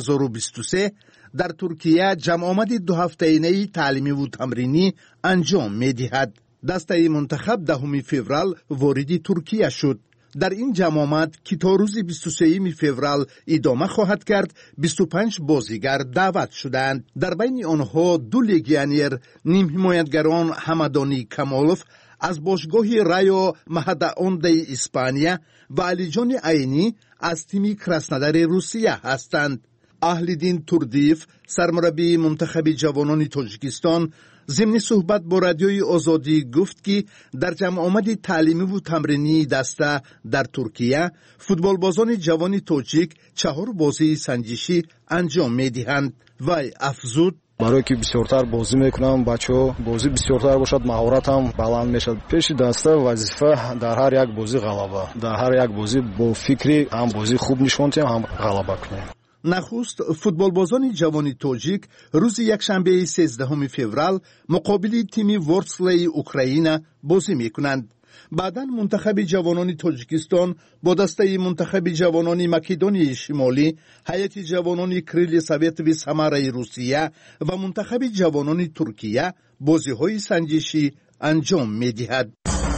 2023 در ترکیه جمع آمد 2 هفته‌ای تعلیمی و تمرینی انجام می‌دهد. دسته منتخب 10 فوریه وارد ترکیه شد. در این جمع آمد که تا روز 23 فوریه ادامه خواهد کرد 25 بازیگر دعوت شدند. در بین آنها 2 لگیونر نیم حمایتگران همدانی کمالوف از باشگاه رایو مهداونده اسپانیا و علیجان عینی از تیم کراسنودار روسیه هستند. اهل‌دین توردیف سرمربی منتخب جوانان تاجیکستان ضمن صحبت با رادیوی آزادی گفت که در جمع آمد تعلیمی و تمرینی دسته در ترکیه فوتبالبازان جوان تاجیک 4 بازی سنجشی انجام می‌دهند. وی افزود برای که بسیارتر بازی میکنم بچه‌ها بازی بسیارتر باشد مهارت هم بلند میشد. پیش دسته وظیفه در هر یک بازی غلبه، در هر یک بازی با فکری هم بازی خوب نشون دهیم هم غلبه کنیم. نخست فوتبالبازان جوان تاجیک روز یکشنبه 13 فوریه مقابل تیم ورسلی اوکراین بازی میکنند. بعداً منتخب جوانان تاجیکستان با دسته منتخب جوانان مکدونیای شمالی، هیئت جوانان کریل سوویت و سمرای روسیه و منتخب جوانان ترکیه بازی‌های سنجشی انجام می‌دهد.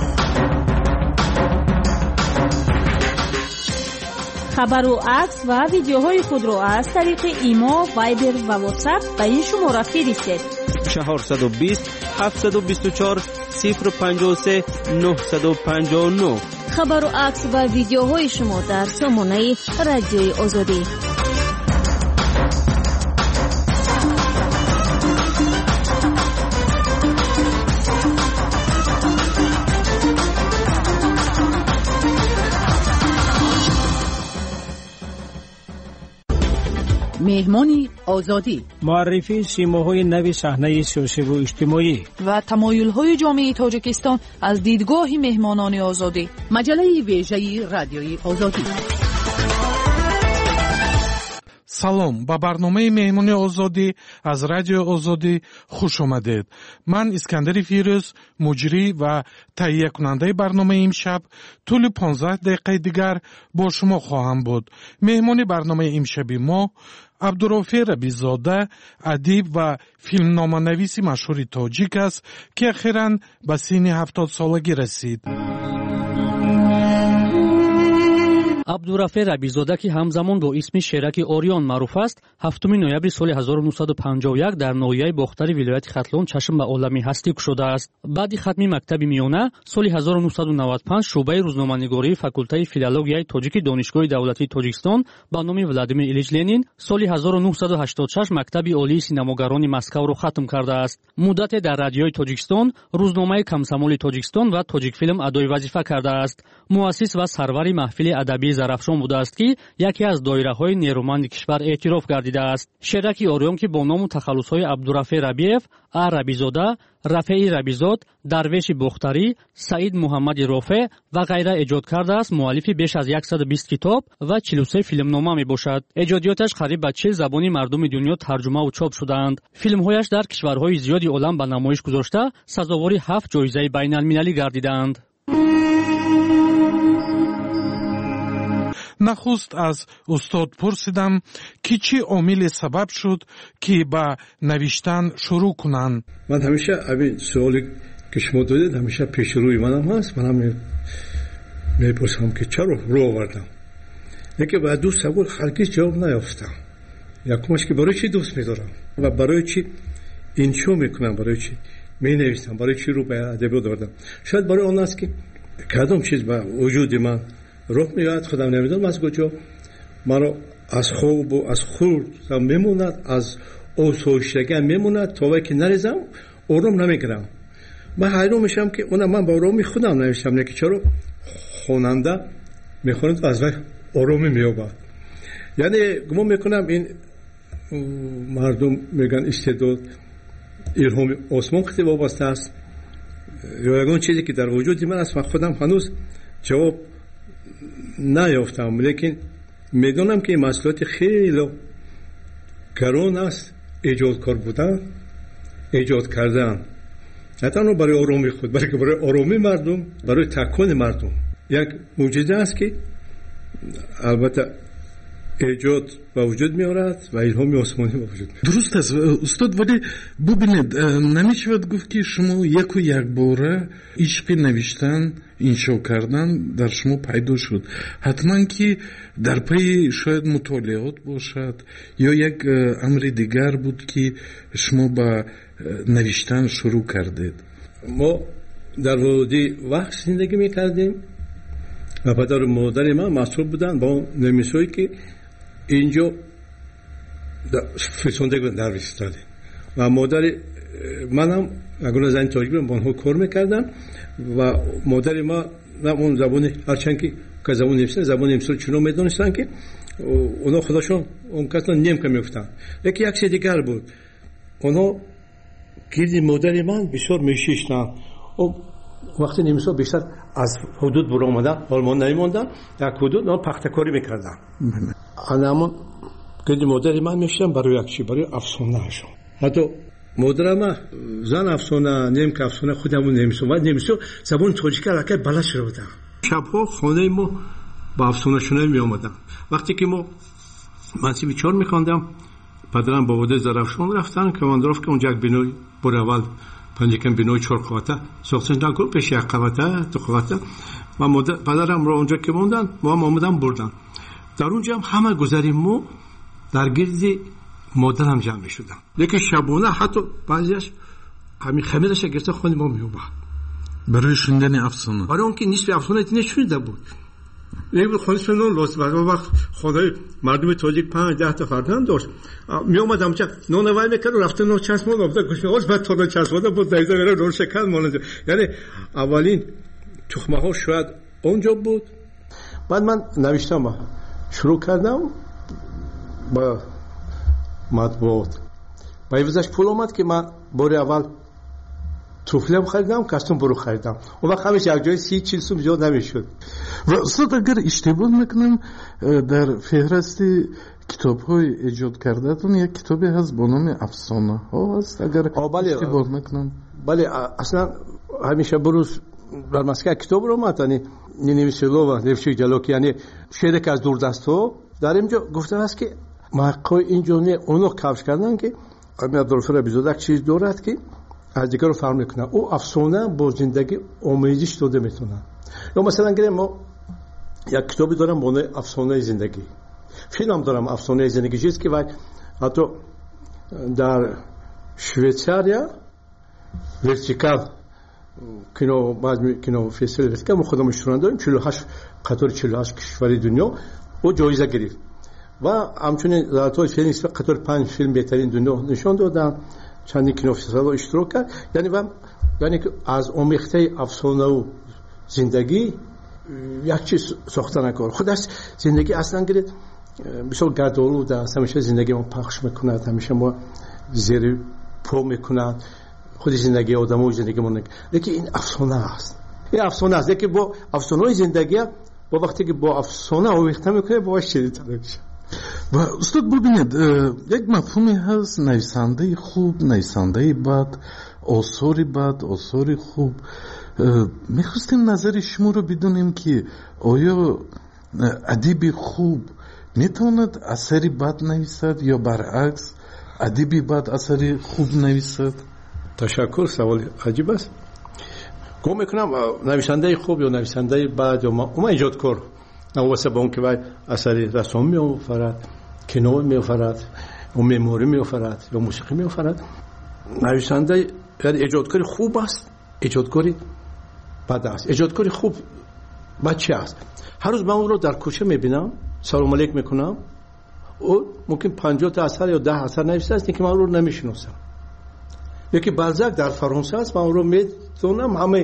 خبر و عکس و ویدیوهای خود را از طریق ایما، وایبر و واتساپ به این شماره فرستید: 420 724 053 959. خبر و عکس و ویدیوهای شما در سامانه رادیوی آزادی. مهمانی آزادی، معرفی سیماهای نو صحنه سیاسی و اجتماعی و تمایل‌های جامعه تاجیکستان از دیدگاه مهمانان آزادی. مجله ویژه رادیوی آزادی. салом ба барномаи меҳмони озодӣ аз радиои озодӣ хуш омадед. ман искандари фирӯз, муҷрӣ ва таҳиякунандаи барномаи имшаб тӯли 15 дақиқаи дигар бо шумо хоҳам буд. меҳмони барномаи имшаби мо абдурофе рабизода, адиб ва филмноманависи машҳури тоҷик аст, ки ахиран ба синни 70 солагӣ расид. абдурафе рабизода, ки ҳамзамон бо исми шераки ориён маъруф аст, 7 ноябри соли 1951 дар ноҳияи бохтари вилояти хатлон чашм ба олами ҳастӣ кушодааст. баъди хатми мактаби миёна соли 1995 шуъбаи рӯзноманигории факултаи филологияи тоҷики донишгоҳи давлатии Тоҷикистон ба номи Владимир Илич Ленин соли 1986 мактаби олии синамогарони Москавро хатм кардааст. муддате дар радиои Тоҷикистон, рӯзномаи Комсомоли Тоҷикистон ва Тоҷикфилм адои вазифа кардааст. муассис ва сарвари маҳфили адабии зарафшон будааст, ки яке аз доираҳои нерӯманди кишвар эътироф гардидааст. шераки ориён, ки бо ному тахаллусҳои Абдурафе Рабиев, А. Рабизода, Рафеи Рабизод, Дарвеши Бохтарӣ, Саид Муҳаммади Рофе ва ғайра эҷод кардааст, муаллифи беш аз 120 китоб ва 43 филмнома мебошад. эҷодиёташ қариб ба 40 забони мардуми дунё тарҷумаву чоп шудаанд. филмҳояш дар кишварҳои зиёди олам ба намоиш гузошта, сазовори 7 ҷоизаи байналмилалӣ гардидаанд. нахуст аз устод пурсидам, ки чӣ омиле сабаб шуд, ки ба навиштан шурӯъ кунанд. ман ҳамеша абин суоле ки шумо додед ҳамеша пеши рӯи манам ҳаст. манам мепурсам ки чаро рӯ овардам. лекин ба ду савол ҳаргиз ҷавоб наёфтам. якумаш ки барои чӣ дӯст медорам ва барои чӣ иншо мекунам, барои чӣ менависам, барои чӣ рӯ ба адабиёт овардам. шояд барои он аст ки кадом чиз ба вуҷуди ман роҳ меояд, худам намедонам аз куҷо маро аз хобу аз хурдам мемонад, аз осоиштагиам мемонад, то вақте ки нарезам ором намегирам. ман ҳайрон мешавам ки ман ба ороми худам навиштам, лекин чаро хонанда мехонад аз вай оромӣ меёбад. яъне гумон мекунам ин мардум мегӯянд истеъдод илҳоми осмон қисм вобаста аст ё ягон чизе ки дар вуҷуди ман аст. ман худам ҳанӯз ҷавоб наёфтам, лекин медонам ки масъулияти хеле гарон аст эҷодкор будан, эҷод кардан, на танҳо барои оромии худ, балки барои оромии мардум, барои такони мардум. як мӯъҷиза аст ки албатта эҷод ба вуҷуд меорад ва илҳоми осмонӣ ба вуҷуд меорад. дуруст аст устод, вале бубинед, намешавад гуфт ки шумо яку якбора ишқи навиштан, иншо кардан дар шумо пайдо шуд. ҳатман ки дар пайи шояд мутолиот бошад ё як амри дигар буд ки шумо ба навиштан шурӯъ кардед. мо дар води вақт зиндагӣ мекардем ва падару модари ман масъул буданд ба он намисҳое ки инҷо фирсондагӣ навистаде ва модари манам ягона зани тоҷик ба онҳо кор мекардам ва модари ман он забони ҳарчанд ки забони немисӣ забони немисро чунон медонистанд ки онҳо худашон он касна немка мегуфтанд. лекин як чизи дигар буд, онҳо гирди модари ман бисёр мешиштанд. вақти немисҳо бештар аз ҳудуд буромадан олмон намемонданд, як ҳудуд пахтакорӣ мекарданд. анамон гирди модари ман мешиштанд барои як чӣ, барои афсонаашон. ҳатто модарам зан афсона, немка афсона, худамон немисо ва немисо забони тоҷика ракай баланд шуда буданд. шабҳо хонаи мо ба афсонашунавӣ меомаданд. вақте ки мо мансиби 4 мехондам, падарам ба водои Зарафшон рафтанд, командировка онҷа як бинои бори аввал панҷакам бинои 4 қавата сохтанд, пеш як қавата, 2 қавата. ва падарамро онҷа ки монданд, мо ҳам омадан бурданд. дар онҷа ҳам ҳама гузари мо дар гирди модарам ҷамъ мешуданд. лекин шабона ҳатто баъзеаш ҳамин хамираша гирфта хони мо меомад. برای شنیدن افسانه، برای اون که نصف افسانه نشنیده بود. یک خودش نون لوس بعد وقت خدای مردم تاجیک 5-10 تا فرزند داشت. می اومد همچه نون وای میکرد و رفته نون چسبوند آورد گوش بعد تا چسبونده بود دایزه میره نون شکل مونده. یعنی اولین تخمه ها شاید اونجا بود. بعد من نوشتم شروع کردم با مطبوعات. با ایوزش پول اومد که من بار اول توفلم خریدم، کاستوم برو خریدم. اون وقت همیشه یک جای 30-40 سوم زیاد نمیشد. و استاد اگر اشتباه نکنم در فهرست کتاب‌های ایجاد کرده‌تون یک کتابی هست با نام افسانه ها هست اگر اشتباه نکنم. بله اصلا همیشه بروز در مسکه کتاب رو اومد نویسلو و نوشته جلوکی یعنی شعر که از دور دست ها در اینجا گفته است که محققای اینجا اونو کفش کردن که عبدالغفور بیزاده یک چیز دارد که از دیگر رو فهم میکنه. او افسانه با زندگی آمیزش داده میتونه. یا مثلا گریم ما یک کتابی دارم با نام افسانه زندگی، فیلم دارم افسانه زندگی چیز که حتی در شویتزاریا ورتیکال کینو بعد کینو فستیوال ورتیکال ما خودمون شروع داریم 48 کشوری دنیا و جایزه گرفت و همچنین در طول فیلم قطار 5 فیلم بهترین دنیا نشان دادن، چندین کینو فستیوال اشتراک کرد. یعنی که از آمیخته افسانه و زندگی یک چیز ساخته نکار. خودش زندگی اصلا گرید بسیار گردآلود است، همیشه زندگی ما پخش میکند، همیشه ما زیر پا میکند خود زندگی آدم و زندگی ما لیکن این افسانه است. این افسانه است که با افسانه زندگی با وقتی که با افسانه آمیخته میکنه باش شدیدتر میشه. و استاد ببینید یک مفهومی هست نویسنده خوب، نویسنده بد، آثاری بد، آثاری خوب. میخواستیم نظر شما رو بدونیم که آیا ادیب خوب میتواند اثری بد نویسد یا برعکس ادیبی بد اثری خوب نویسد؟ تشکر، سوال عجیب است. گم میکنم نویسنده خوب یا نویسنده بد یا ما ایجادکار نواسه با اون که باید اثری رسام میآفرد، کینو میآفرد، و معماری میآفرد یا موسیقی میآفرد. نویسنده یعنی ایجادکاری خوب است، ایجادکاری بد است. ایجادکاری خوب بچه است. هر روز من اون رو در کوچه میبینم، سلام علیک میکنم، او ممکن 50 تا اثر یا 10 اثر نوشته است که من اون رو نمیشناسم. یکی بلزاک در فرانسه است، من اون رو میدونم، همه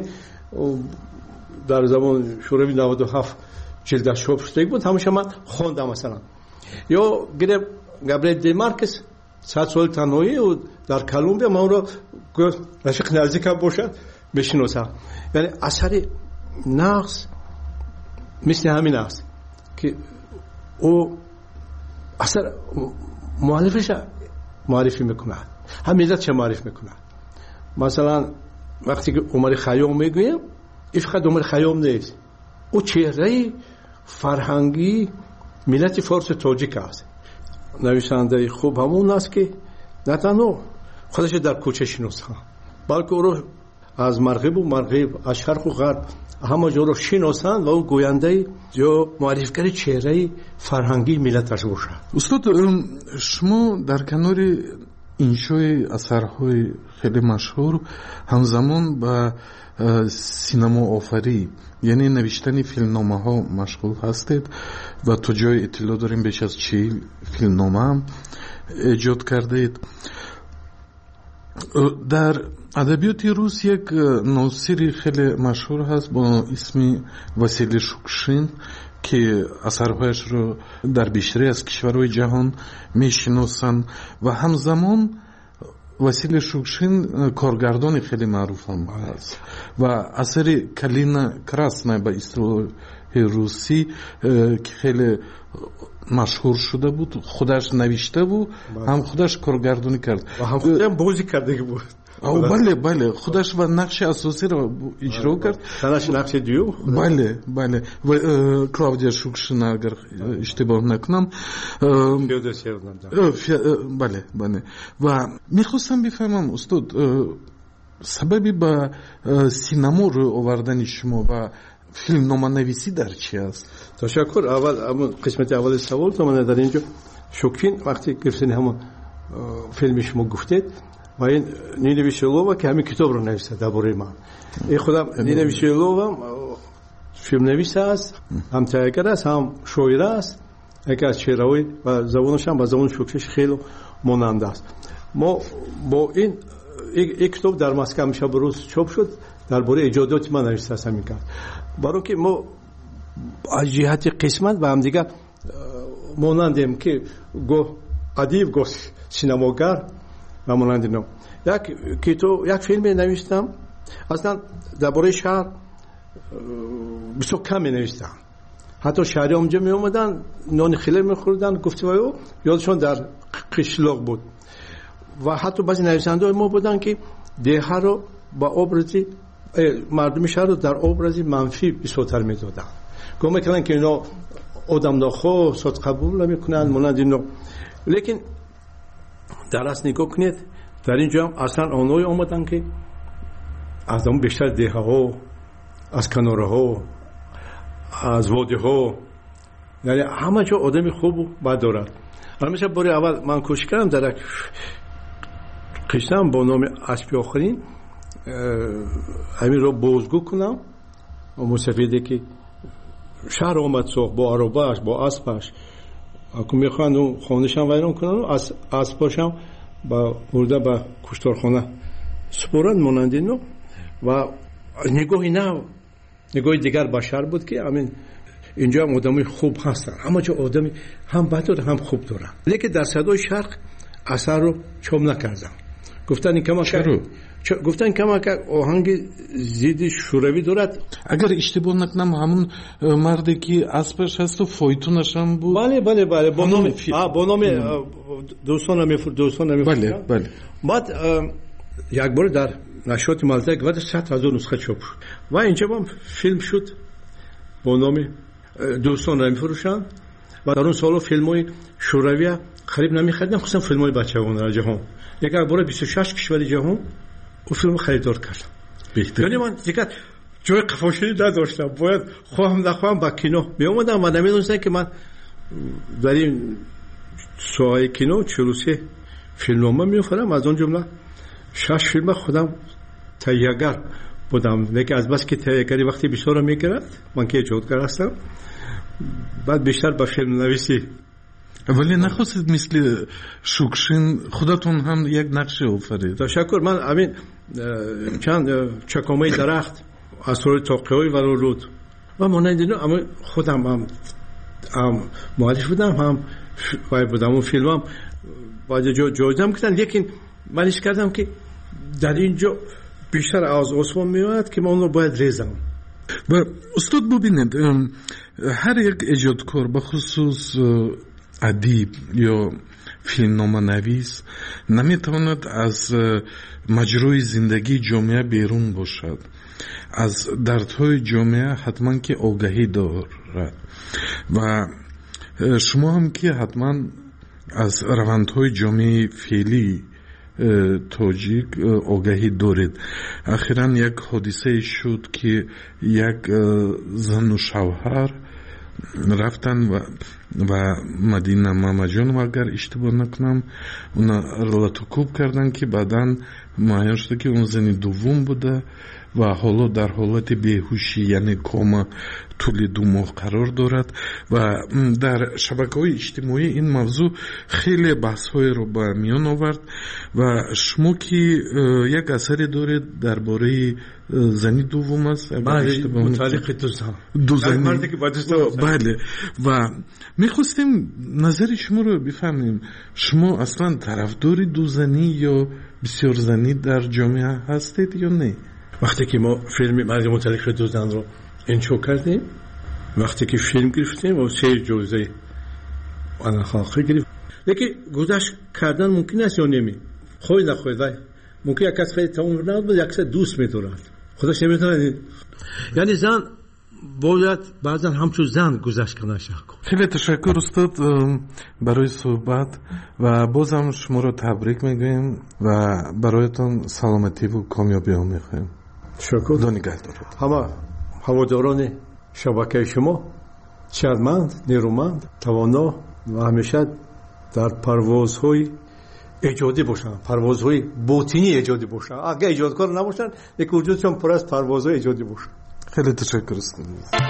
در زمان شوروی 97 جلدش چاپ شده بود، همیشه من خواندم مثلا. یا گابریل دی مارکس 100 سال تنهایی و در کلمبیا من اون رو رفیق نزدیکم باشد بشناسم. یعنی اثر نقص مثل همین است که او اثر مؤلفش معرفی میکنه، هم ملت چه معرفی میکنه. مثلا وقتی که عمر خیام میگویم این فقط عمر خیام نیست، او چهره فرهنگی ملت فارس تاجیک است. نویسنده خوب همون است که نه تنها خودش در کوچه شناسه بلکه او رو از مغرب از شرق و غرب همه جا رو شناسند و او گوینده یا معرفیگر چهره فرهنگی ملتش باشد. استاد شما در کنار انشای اثرهای خیلی مشهور همزمان با سینما آفری یعنی نوشتن فیلمنامه ها مشغول هستید و تو جای اطلاع داریم بیش از 40 فیلمنامه هم ایجاد کردید. در ادبیات روس یک ناصری خیلی مشهور هست با اسم واسیلی شوکشین که اثرهایش رو در بیشتری از کشورهای جهان میشناسند و همزمان واسیلی شوکشین کارگردان خیلی معروف هم هست و اثر کلینا کراسنا با اصطلاح روسی که خیلی مشهور شده بود خودش نوشته بود هم خودش کارگردانی کرد و هم خودش بازی کرده بود. بله خودش و نقش اساسی رو اجرا کرد. تنش نقش دیو. بله و کلاودیا شوکشین اگر اشتباه نکنم. بله و میخواستم بفهمم استاد سببی با سینما رو آوردن شما و فیلمنامه نویسی در چی است؟ تشکر. اول قسمت اول سوال تو من در اینجا شوکین وقتی گرفتین همون فیلم شما گفتید و این نینوی شلووا که همین کتاب رو نوشته درباره من. این خودم نینوی شلووا فیلم نویس است، هم تهیه‌گر است، هم شاعر است. یکی از شعرهای و زبانش هم با زبان شوکش خیلی ماننده است. ما با این کتاب در مسکو میشه بروز چاپ شد درباره ایجادات من نوشته است همین کرد. برای که ما از جهت قسمت با هم دیگه مانندیم که گو ادیب گو سینماگر و مانند اینا. یک فیلم نوشتم اصلا درباره شهر بسیار کم نوشتم. حتی شهری اونجا می اومدن نان خیلی میخوردن گفتگو یادشون در قشلاق بود و حتی بعضی نویسنده ما بودن که دیه رو با ابرزی مردم شهر رو در ابرزی منفی بسیارتر میدادن. گفت میکنن که اینا آدم ناخو صد قبول نمیکنن مانند اینا. لیکن در اصل نگاه کنید در اینجا هم اصلا آنهایی آمدن که از اون بیشتر دیه ها از کناره ها از واده ها یعنی همه جا آدمی خوب و بد دارد. همیشه باری اول من کوشش کردم در یک قشتم با نام اسبی آخرین همین رو بازگو کنم و مصفیده که شهر آمد سوخ با عرباش با اسبش اکو میخوان اون خانهش هم ویران کنن و اسباش هم برده با کشتارخانه سپورند مانند اینو و نگاهی نه نگاه دیگر بشر بود که همین اینجا هم آدمی خوب هستن اما چه آدمی هم بد داره هم خوب دارن. لیکن در صدای شرق اثر رو چوم نکردم. گفتن کما که آهنگ زید شوروی دارد. اگر اشتباه نکنم همون مردی که اسبش هست و فایتونش هم بود. بله با نام دوستان بله بعد یک بار در نشریات مالزه بعد 100,000 نسخه چاپ شد و اینجا هم فیلم شد با نام دوستان میفروشن و در اون سالا فیلم‌های شوروی خرید نمی‌خریدن خصوصا فیلم‌های بچگانه در جهان. یک بار 26 کشور جهان اون فیلم خریدار کردم. یعنی من دیگه جای قفاشی نداشتم باید خواهم نخواهم با کینو می اومدم و نمی‌دونستم که من در این ساحه کینو 43 فیلم‌ها می‌فرستم از اون جمله 6 فیلم خودم تهیه‌گر بودم. لیکن از بس که تهیه‌گری وقتی بسیار می‌گیرد من که ایجادگر هستم بعد بیشتر با فیلم نویسی. ولی نخواستید مثل شوکشین خودتون هم یک نقشه آفرید؟ تشکر. من همین چند چکامه درخت اسرار تاقی‌های ورود و مانند اینا اما خودم هم مؤلف بودم هم وای بودم اون فیلمم باید جایزم کردن. لیکن من ایش کردم که در اینجا بیشتر از آسمان میاد که من اون رو باید ریزم. و استاد ببینید هر یک ایجادکار بخصوص ادیب یا فیلمنامه نویس نمیتواند از مجروی زندگی جامعه بیرون باشد. از دردهای جامعه حتما که آگاهی دارد و شما هم که حتما از روندهای جامعه فعلی تاجیک آگاهی دارید. اخیراً یک حادثه شد که یک زن و شوهر رفتن و مدینه مامجان و اگر اشتباه نکنم اونا رلاتوکوب کردن که بعداً معین شده که اون زنی دوم بوده و حالا در حالت بیهوشی یعنی کوما طول 2 ماه قرار دارد و در شبکه‌های اجتماعی این موضوع خیلی بحث‌های رو به میان آورد و شما که یک اثری دارید درباره زنی دوم است متعلق دو زنی بله و میخواستیم نظر شما رو بفهمیم. شما اصلا طرفدار دو زنی یا بسیار زنی در جامعه هستید یا نه؟ وقتی که ما فیلم مرد متعلق دو زن رو انشو کردیم وقتی که فیلم گرفتیم و 3 جایزه آن خالقی گرفت. لیکن گذشت کردن ممکن است یا نمی خواهی نخواهی وای ممکن یک کس خیلی تمام نبود یک کس دوست می‌دارد خودش نمی‌دونه. یعنی زن باید بعضا همچون زن گذشت کنه. خیلی تشکر استاد برای صحبت و بازم شما رو تبریک میگویم و برایتان سلامتی و کامیابی ها میخوایم. تشکر. خدا نگهدار. همه هواداران شبکه شما شادمند، نیرومند، توانا و همیشه در پروازهای ایجادی باشن، پروازهای باطنی ایجادی باشن. اگه ایجادکار نباشن یک وجودشون پر از پروازهای ایجادی باشن. خیلی تشکر است.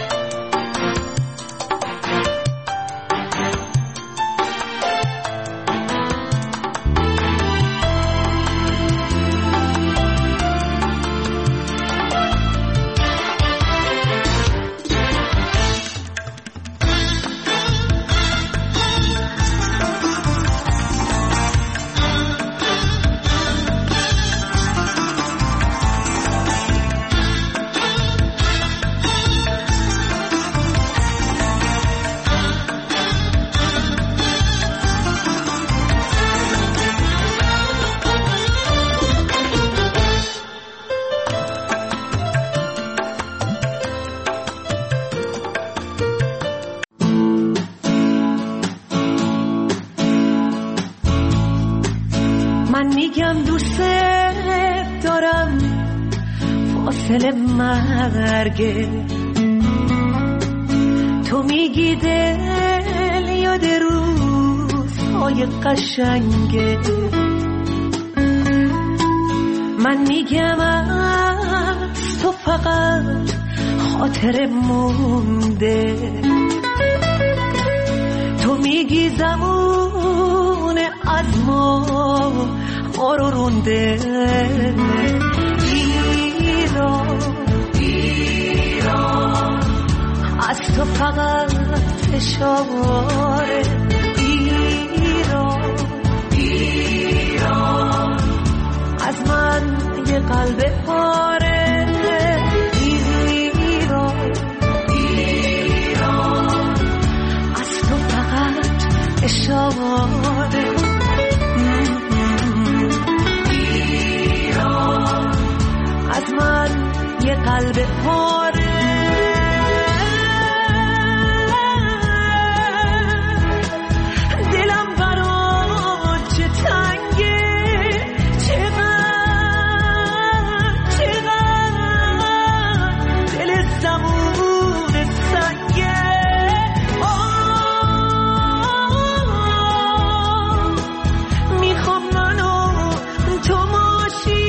من میگم دوست دارم فاصله مرگه، تو میگی دل یاد روزهای قشنگه، من میگم از تو فقط خاطر مونده، تو میگی زمان از ما رو رونده. ایران از تو فقط اشاره، ایران از من یه قلب پاره، ایران از تو فقط اشاره، از من یه قلب پاره. دلم برات چه تنگه، چقدر دل زمون سنگه، میخوام منو تو ماشی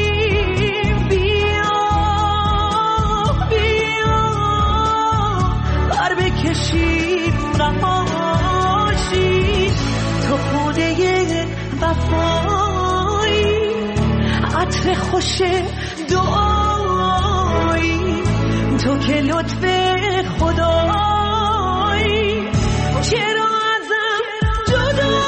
رهاشی، تو خوده وفایی، عطر خوش دعایی، تو که لطف خدایی، چرا ازم جدایی؟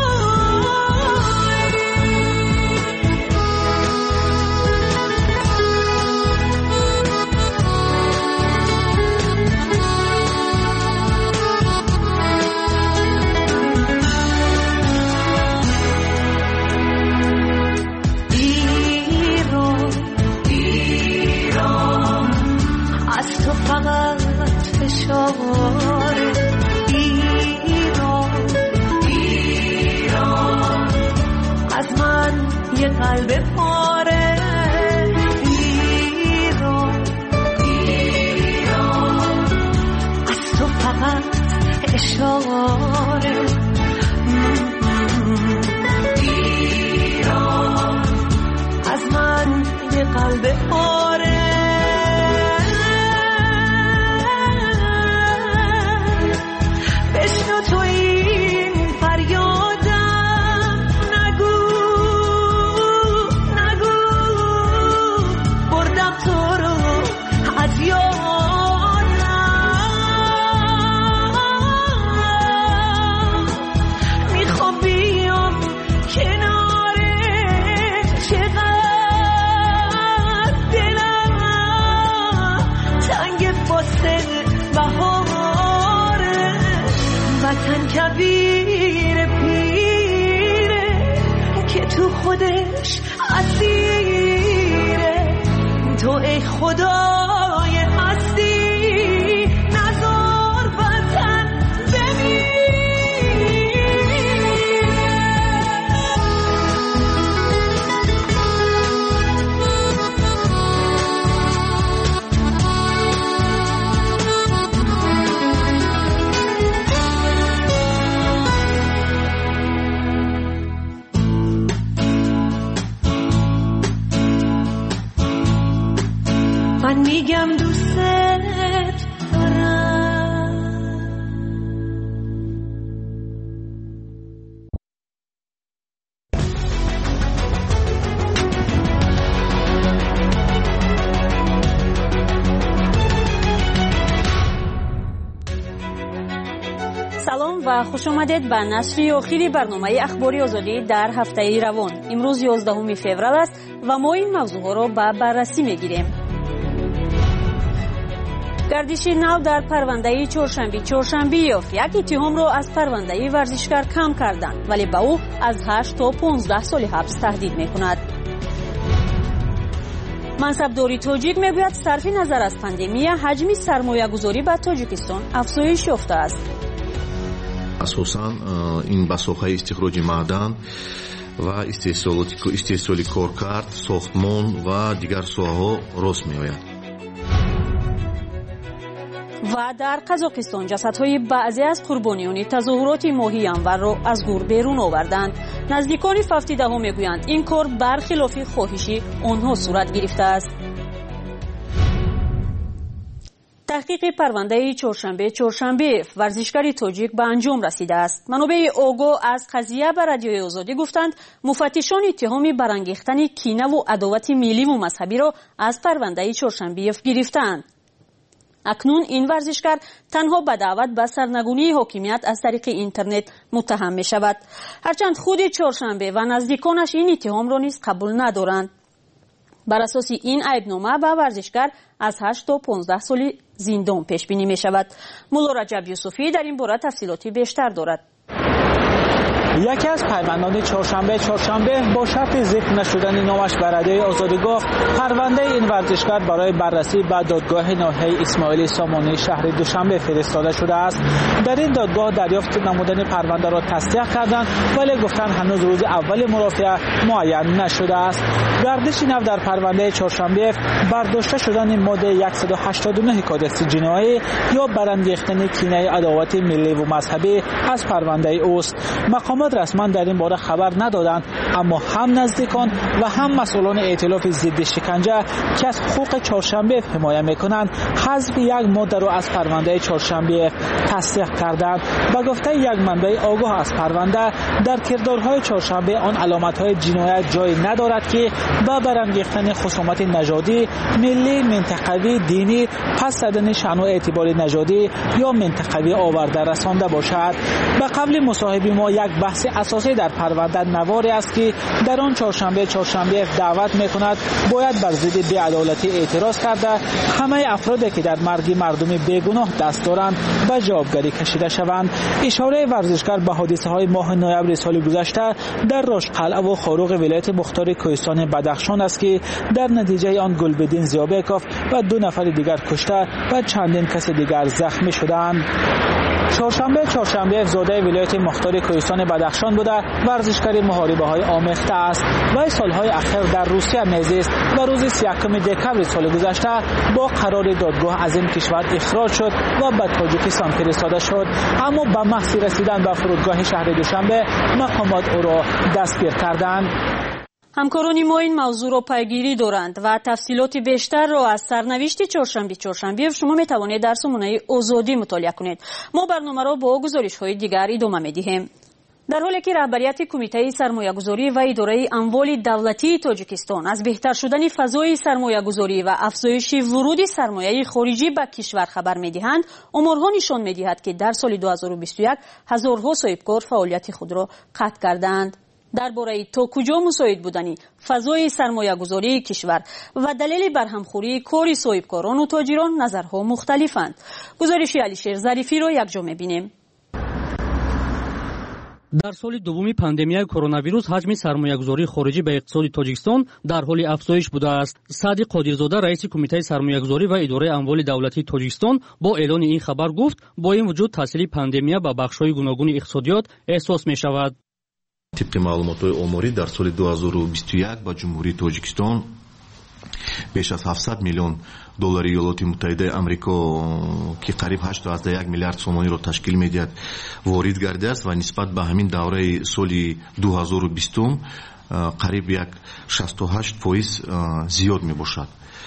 ایران از من یه قلب پاره، ایران از تو فقط اشاره، ایران از من یه قلب پاره. تو این فریادم نگو بردم تو رو از یادم، میخوام بیام کنارت، چقدر دلم تنگ واسه بهاره، وطن کبیر پیره که تو خودش اسیره، تو ای خدای هستی نذار وطن من میگم دوست دارم. سلام و خوش آمدید به نشر آخری برنامه اخباری آزادی در هفته روان. امروز 11 فوریه است و ما این موضوع را به بررسی میگیریم. گردش نو در پرونده چهارشنبه یک اتهام را از پرونده ورزشکار کم کردند، ولی به او از 8 تا 15 سال حبس تهدید میکند. منصبداری تاجیک میگوید صرف نظر از پاندمی حجم سرمایه گذاری به تاجیکستان افزایش یافته است. اساساً این به ساحه استخراج معدن و استحصال کارکرد، ساختمان و دیگر ساحه‌ها راست می‌آید. و در قزاقستان جسدهای بعضی از قربانیان تظاهرات ماهی انور را از گور بیرون آوردند. نزدیکان 17 میگویند این کار برخلاف خواهش آنها صورت گرفته است. تحقیق پرونده چهارشنبه ورزشکار تاجیک به انجام رسیده است. منابع آگاه از قضیه به رادیوی آزادی گفتند مفتشان اتهام برانگیختن کینه و عداوت ملی و مذهبی را از پرونده چهارشنبه گرفتند. اکنون این ورزشکار تنها به دعوت به سرنگونی حاکمیت از طریق اینترنت متهم می شود، هرچند خود چهارشنبه و نزدیکانش این اتهام را نیز قبول ندارند. بر اساس این عیبنامه به ورزشکار از 8 تا 15 سال زندان پیش بینی می شود. مولا رجب یوسفی در این باره تفصیلاتی بیشتر دارد. یکی از پیوندان چهارشنبه با شرط ذکر نشدن نامش به رادیوی آزادی گفت پرونده این ورزشکار برای بررسی به دادگاه ناحیه اسماعیل سامانی شهر دوشنبه فرستاده شده است. در این دادگاه دریافت نمودن پرونده را تصدیق کردند، ولی گفتند هنوز روز اول مرافعه معین نشده است. گردش نو در پرونده چهارشنبه برداشته شدن ماده 189 کادکس جنایی یا برانگیختن کینه عداوت ملی و مذهبی از پرونده اوست. مقامات رسما در این باره خبر ندادند، اما هم نزدیکان و هم مسئولان ائتلاف ضد شکنجه که از حقوق چهارشنبه حمایت میکنند حذف یک ماده را از پرونده چهارشنبه تصدیق کردند. با گفته یک منبع آگاه از پرونده در کردارهای چهارشنبه آن علامت‌های جنایت جای ندارد که با برانگیختن خصومت نژادی، ملی، منطقوی، دینی، پس زدن شأن و اعتبار نژادی یا منطقوی آورده رسانده باشد. به قبل مصاحبه ما یک بحث اساسی در پرونده نواری است که در آن چهارشنبه دعوت میکند باید بر ضد بی‌عدالتی اعتراض کرده همه افرادی که در مرگ مردم بیگناه دست دارند به جوابگری کشیده شوند. اشاره ورزشکار به حادثه‌های ماه نوامبر سال گذشته در راشقلعه و خاروق ولایت مختار کوهستان بدخشان است که در نتیجه آن گلبدین زیابکوف و 2 نفر دیگر کشته و چندین کس دیگر زخمی شدند. چهارشنبه زاده ولایت مختار کوهستان بدخشان بوده، ورزشکار محاربه‌های آمیخته است و سالهای اخیر در روسیه میزیست و روز 31 دکمبر سال گذشته با قرار دادگاه از این کشور اخراج شد و به تاجیکستان فرستاده شد، اما به محض رسیدن به فرودگاه شهر دوشنبه مقامات او را دستگیر کردند. همکاران ما این موضوع را پیگیری دارند و تفصیلات بیشتر را از سرنوشت چهارشنبه شما می توانید در سامانه آزادی مطالعه کنید. ما برنامه را با گزارش‌های دیگر ادامه می‌دهیم. در حالی که رهبریت کمیته سرمایه‌گذاری و اداره اموال دولتی تاجیکستان از بهتر شدن فضای سرمایه‌گذاری و افزایش ورود سرمایه خارجی به کشور خبر می‌دهند، آمارها نشان می‌دهد که در سال 2021 هزارها صاحبکار فعالیت خود را قطع کردند. درباره تا کجا مساعد بودنی فضای سرمایه گذاری کشور و دلیل برهمخوری کار صاحبکاران و تاجران نظرها مختلفند. گزارش علیشیر ظریفی را یکجا می‌بینیم. در سال دوم پاندمی کرونا ویروس حجم سرمایه‌گذاری خارجی به اقتصاد تاجیکستان در حال افزایش بوده است. سعدی قادرزاده رئیس کمیته سرمایه‌گذاری و اداره اموال دولتی تاجیکستان با اعلان این خبر گفت با این وجود تاثیر پاندمی به بخش‌های گوناگون اقتصادیات احساس می‌شود. طبق маълумотҳои оморӣ дар соли 2021 ба ҷумҳурии тоҷикистон беш аз 700 миллион доллари иёлоти муттаҳидаи амрико ки қариб 8.1 миллиард сомониро ташкил медиҳад ворид гардидааст ва нисбат ба ҳамин давраи соли 2020 қариб як 68% зиёд мебошад.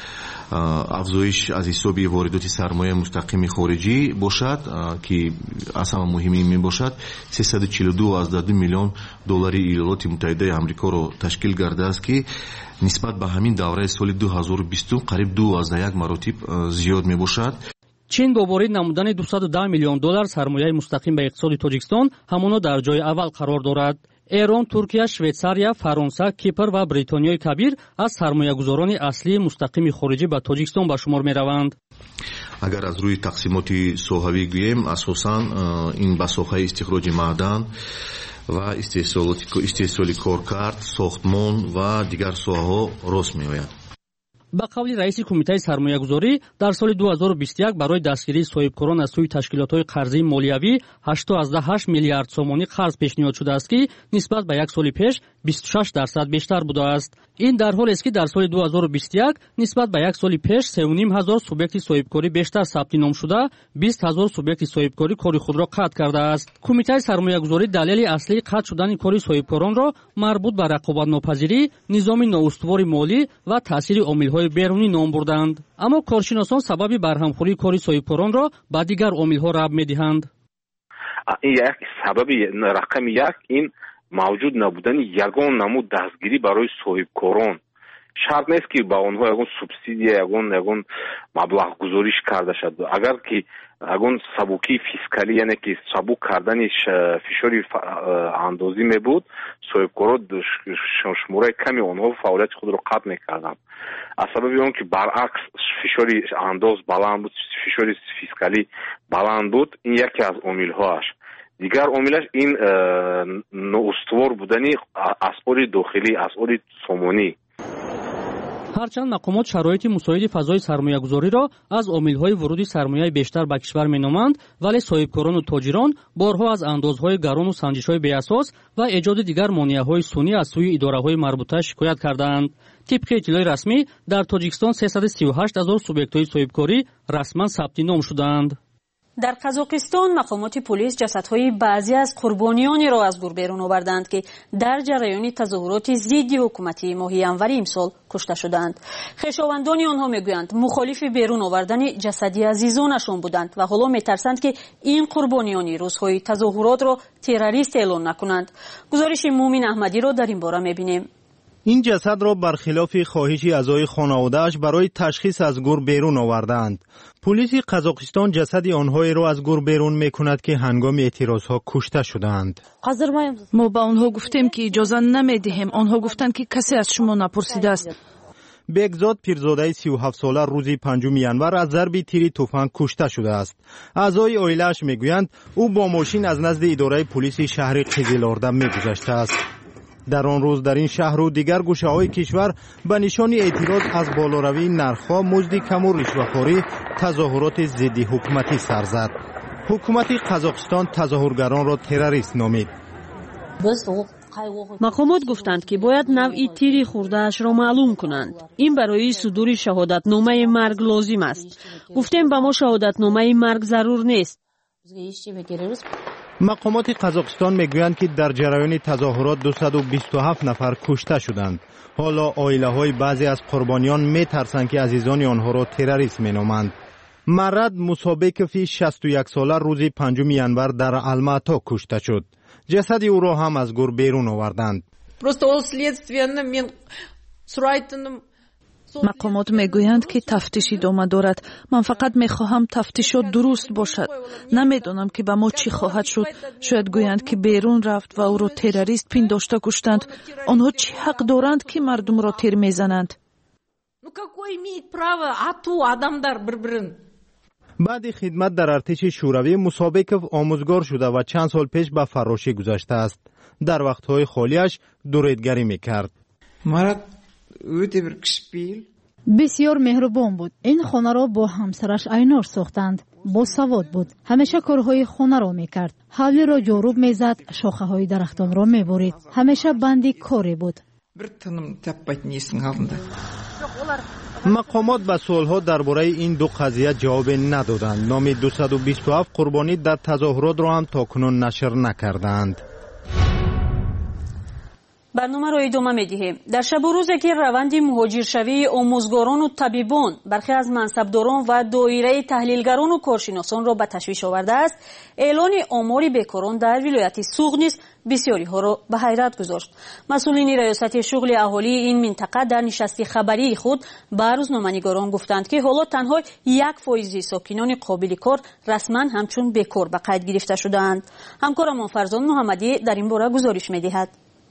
افزایش از حساب واردات سرمایه مستقیم خارجی باشد که اصلا مهمی می باشد 342 میلیون دلار ایالات متحده آمریکا را تشکیل کرده است که نسبت به همین دوره سال 2020 قریب 2.1 مراتب زیاد می باشد. چین با وارد نمودن 210 میلیون دلار سرمایه مستقیم به اقتصاد تاجیکستان همانا در جای اول قرار دارد. ایران، ترکیه، شویتساریا، فرانسه، کیپر و بریتانیای کبیر از سرمایه‌گذاران اصلی مستقیم خارجی به تاجیکستان به شمار می‌روند. اگر از روی تقسیمات ساحوی گوییم اساساً این به ساحه استخراج معدن و استحصال کارکرد، ساختمان و دیگر ساحه‌ها راست می‌آید. با قول رئیس کمیته سرمایه‌گذاری در سال 2021 برای دستگیری صاحبکاران از سوی تشکیلات‌های قرضی مالیوی 8.8 میلیارد سومانی قرض پیشنهاد شده است که نسبت به یک سال پیش 26% بیشتر بوده است. این در حالی است که در سال 2021 نسبت به یک سال پیش 3,500 سوبیکت صاحبکاری بیشتر ثبت نام شده 20,000 سوبیکت صاحبکاری کار خود را قطع کرده است. کمیته سرمایه‌گذاری دلیل اصلی قطع شدن کار صاحبکاران را مربوط به رقابت‌ناپذیری، نظام نااستوار مالی و تاثیر عامل‌های بیرونی نام بردند. اما کارشناسان سبب برهمخوری کار صاحبکاران را به دیگر عامل‌ها ربط می‌دهند. این یک سبب رقم یک این موجود نبودن یگان نمود دستگیری برای صاحبکاران. شرط نیست که با آنها یگان سوبسیدی یگان مبلغ گذاریش کرده شد. اگر که یگان سبوکی فیسکالی یعنی که سبوک کردن فشاری اندازی می بود صاحبکاران شماره کمی آنها فعالیت خود را قطع میکردند. از سبب اون که برعکس فشاری انداز بلند بود، فشاری فیسکالی بلند بود، این یکی از عامل‌هاش. دیگر عاملش این نااستوار بودنی اسعار داخلی، اسعار سامانی. هرچند مقامات شرایط مساعد فضای سرمایه‌گذاری را از عامل‌های ورود سرمایه بیشتر به کشور می‌نامند، ولی صاحبکاران و تاجران بارها از اندازهای گران و سنجش‌های بی‌اساس و ایجاد دیگر مانع‌های سنی از سوی اداره‌های مربوطه شکایت کردند. طبق اطلاع رسمی در تاجیکستان 338,000 سوبیکت‌های صاحبکاری رسما ثبت نام شدند. در قزاقستان مقامات پلیس جسدهای بعضی از قربانیانی را از گور بیرون آوردند که در جریان تظاهرات ضد حکومتی ماه ینور امسال کشته شدند. خویشاوندان آنها میگویند مخالف بیرون آوردن جسدی عزیزانشان بودند و حالا میترسند که این قربانیان روزهای تظاهرات را تروریست اعلان نکنند. گزارش مومن احمدی را در این باره میبینیم. این جسد را برخلاف خواهش اعضای خانواده‌اش برای تشخیص از گور بیرون آوردند. پلیس قزاقستان جسد آنهایی را از گور بیرون میکند که هنگام اعتراضها کشته شدند. ما با آنها گفتیم که اجازه نمیدهیم. آنها گفتند که کسی از شما نپرسیده است. بگزاد پیرزاده 37 ساله روز 5 ینور از ضرب تیر تفنگ کشته شده است. اعضای عائله‌اش میگویند او با ماشین از نزد اداره پلیس شهر قزل‌آرده میگذشته است. در آن روز در این شهر و دیگر گوشه‌های کشور به نشان اعتراض از بالاروی نرخ‌ها، مزد کم و رشوه‌خوری تظاهرات ضد حکومتی سر زد. حکومت قزاقستان تظاهرگران را تروریست نامید. مقامات گفتند که باید نوع تیر خورده‌اش را معلوم کنند. این برای صدور شهادتنامه مرگ لازم است. گفتیم به ما شهادتنامه مرگ ضرور نیست. مقامات قزاقستان میگویند که در جریان تظاهرات 227 نفر کشته شدند. حالا عائله‌های بعضی از قربانیان میترسند که عزیزان آنها را تروریست مینامند. مرد موسابکوفی 61 ساله روز 5 ینور در الماتا کشته شد. جسد او را هم از گور بیرون آوردند. مقامات میگویند که تفتیش ادامه دارد. من فقط میخواهم تفتیشات درست باشد. نمیدانم که به ما چی خواهد شد. شاید گویند که بیرون رفت و او را تروریست پنداشته کشتند. آنها چی حق دارند که مردم را تیر میزنند؟ بعد خدمت در ارتش شوروی موسابکوف آموزگار شده و چند سال پیش به فراشی گذشته است. در وقتهای خالیش دوریدگری میکرد. بسیار مهربان بود. این خانه را با همسرش اینار ساختند. با سواد بود. همیشه کارهای خانه را میکرد. حولی را جاروب میزد، شاخه های درختان را میبرید. همیشه بندی کاری بود. مقامات به سوالها درباره این دو قضیه جواب ندادند. نام 227 قربانی در تظاهرات را هم تاکنون نشر نکردند. برنامه را ادامه می‌دهیم. در شب و روزی که روند مهاجرشوی آموزگاران و طبیبان، برخی از منصبداران و دایره تحلیلگران و کارشناسان را به تشویش آورده است، اعلان آمار بیکاران در ولایت سوغد نیز بسیاری ها را به حیرت گذاشت. مسئولین ریاست شغل اهالی این منطقه در نشست خبری خود به روزنامه‌نگاران گفتند که حالا تنها 1% ساکنان قابل کار رسما همچون بیکار به قید گرفته شده‌اند. همکارمان فرزان محمدی در این باره گزارش می‌دهد.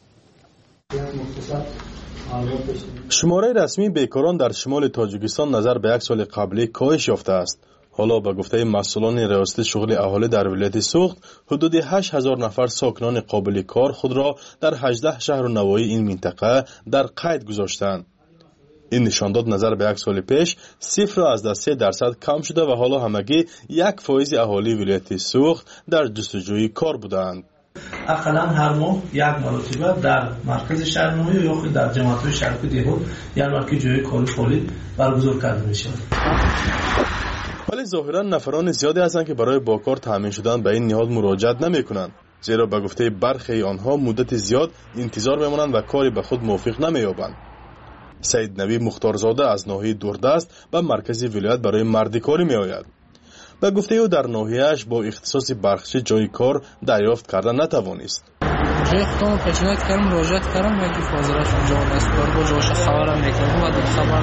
شماره رسمی بیکاران در شمال تاجیکستان نظر به 1 سال قبلی کاهش یافته است. حالا به گفته مسئولان ریاست شغل اهالی در ولایت سوغد، حدود 8000 نفر ساکنان قابل کار خود را در 18 شهر و نواحی این منطقه در قید گذاشتند. این نشان داد نظر به 1 سال پیش صفر از 3% کم شده و حالا همگی 1% اهالی ولایت سوغد در جستجوی کار بودند. اقلا هر ماه 1 مرتبه در مرکز شهرنمایی یا خود در جماعت‌های شهری دهات یعنی که جای کاری خالی برگزار کرده میشه. ولی ظاهرا نفران زیادی هستند که برای با کار تامین شدن به این نهاد مراجعت نمی‌کنند، زیرا به گفته برخی آنها مدت زیاد انتظار می‌مانند و کاری به خود موافق نمی‌یابند. سید نوی مختارزاده از ناحیه دوردست به مرکز ولایت برای مردی کاری می‌آید. به گفته او در ناحیه‌اش با اختصاص برخشی جای کار دریافت کردن نتوانست. جای خودم پیشنهاد کردم، مراجعت کردم و که حاضرش اونجا مسئول با جوش خبرم می‌کردم و در خبر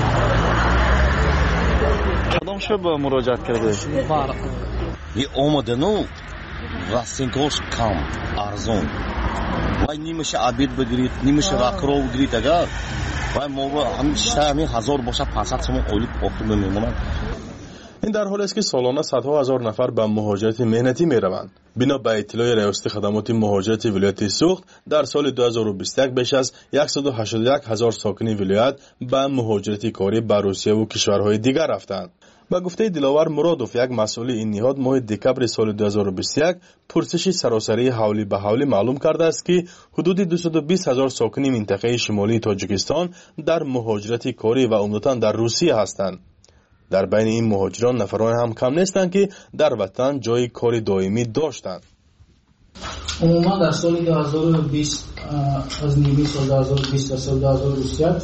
کدام شب مراجعت کرده؟ بله. این آمدنو راستینکاش کم ارزان. وای نیمش عبید بگیرید، نیمش راکرو بگیرید اگر وای موقع همین 1000 باشه 500 تومان اولی پاکتون میمونند. این در حالی است که سالانه صدها هزار نفر به مهاجرت مهنتی میروند. بنا به اطلاع ریاست خدمات مهاجرت ولایت سوغد در سال 2021 بیش از 181,000 ساکن ولایت به مهاجرت کاری به روسیه و کشورهای دیگر رفتند. به گفته دلاور مرادوف، یک مسئول این نهاد، ماه دکمبر سال 2021 پرسش سراسری حولی به حولی معلوم کرده است که حدود 220,000 ساکن منطقه شمالی تاجیکستان در مهاجرت کاری و عمدتاً در روسیه هستند. در بین این مهاجران نفران هم کم نیستند که در وطن جای کاری دائمی داشتند. عموما در سال 2020 از نیمه سال 2020 تا سال 2021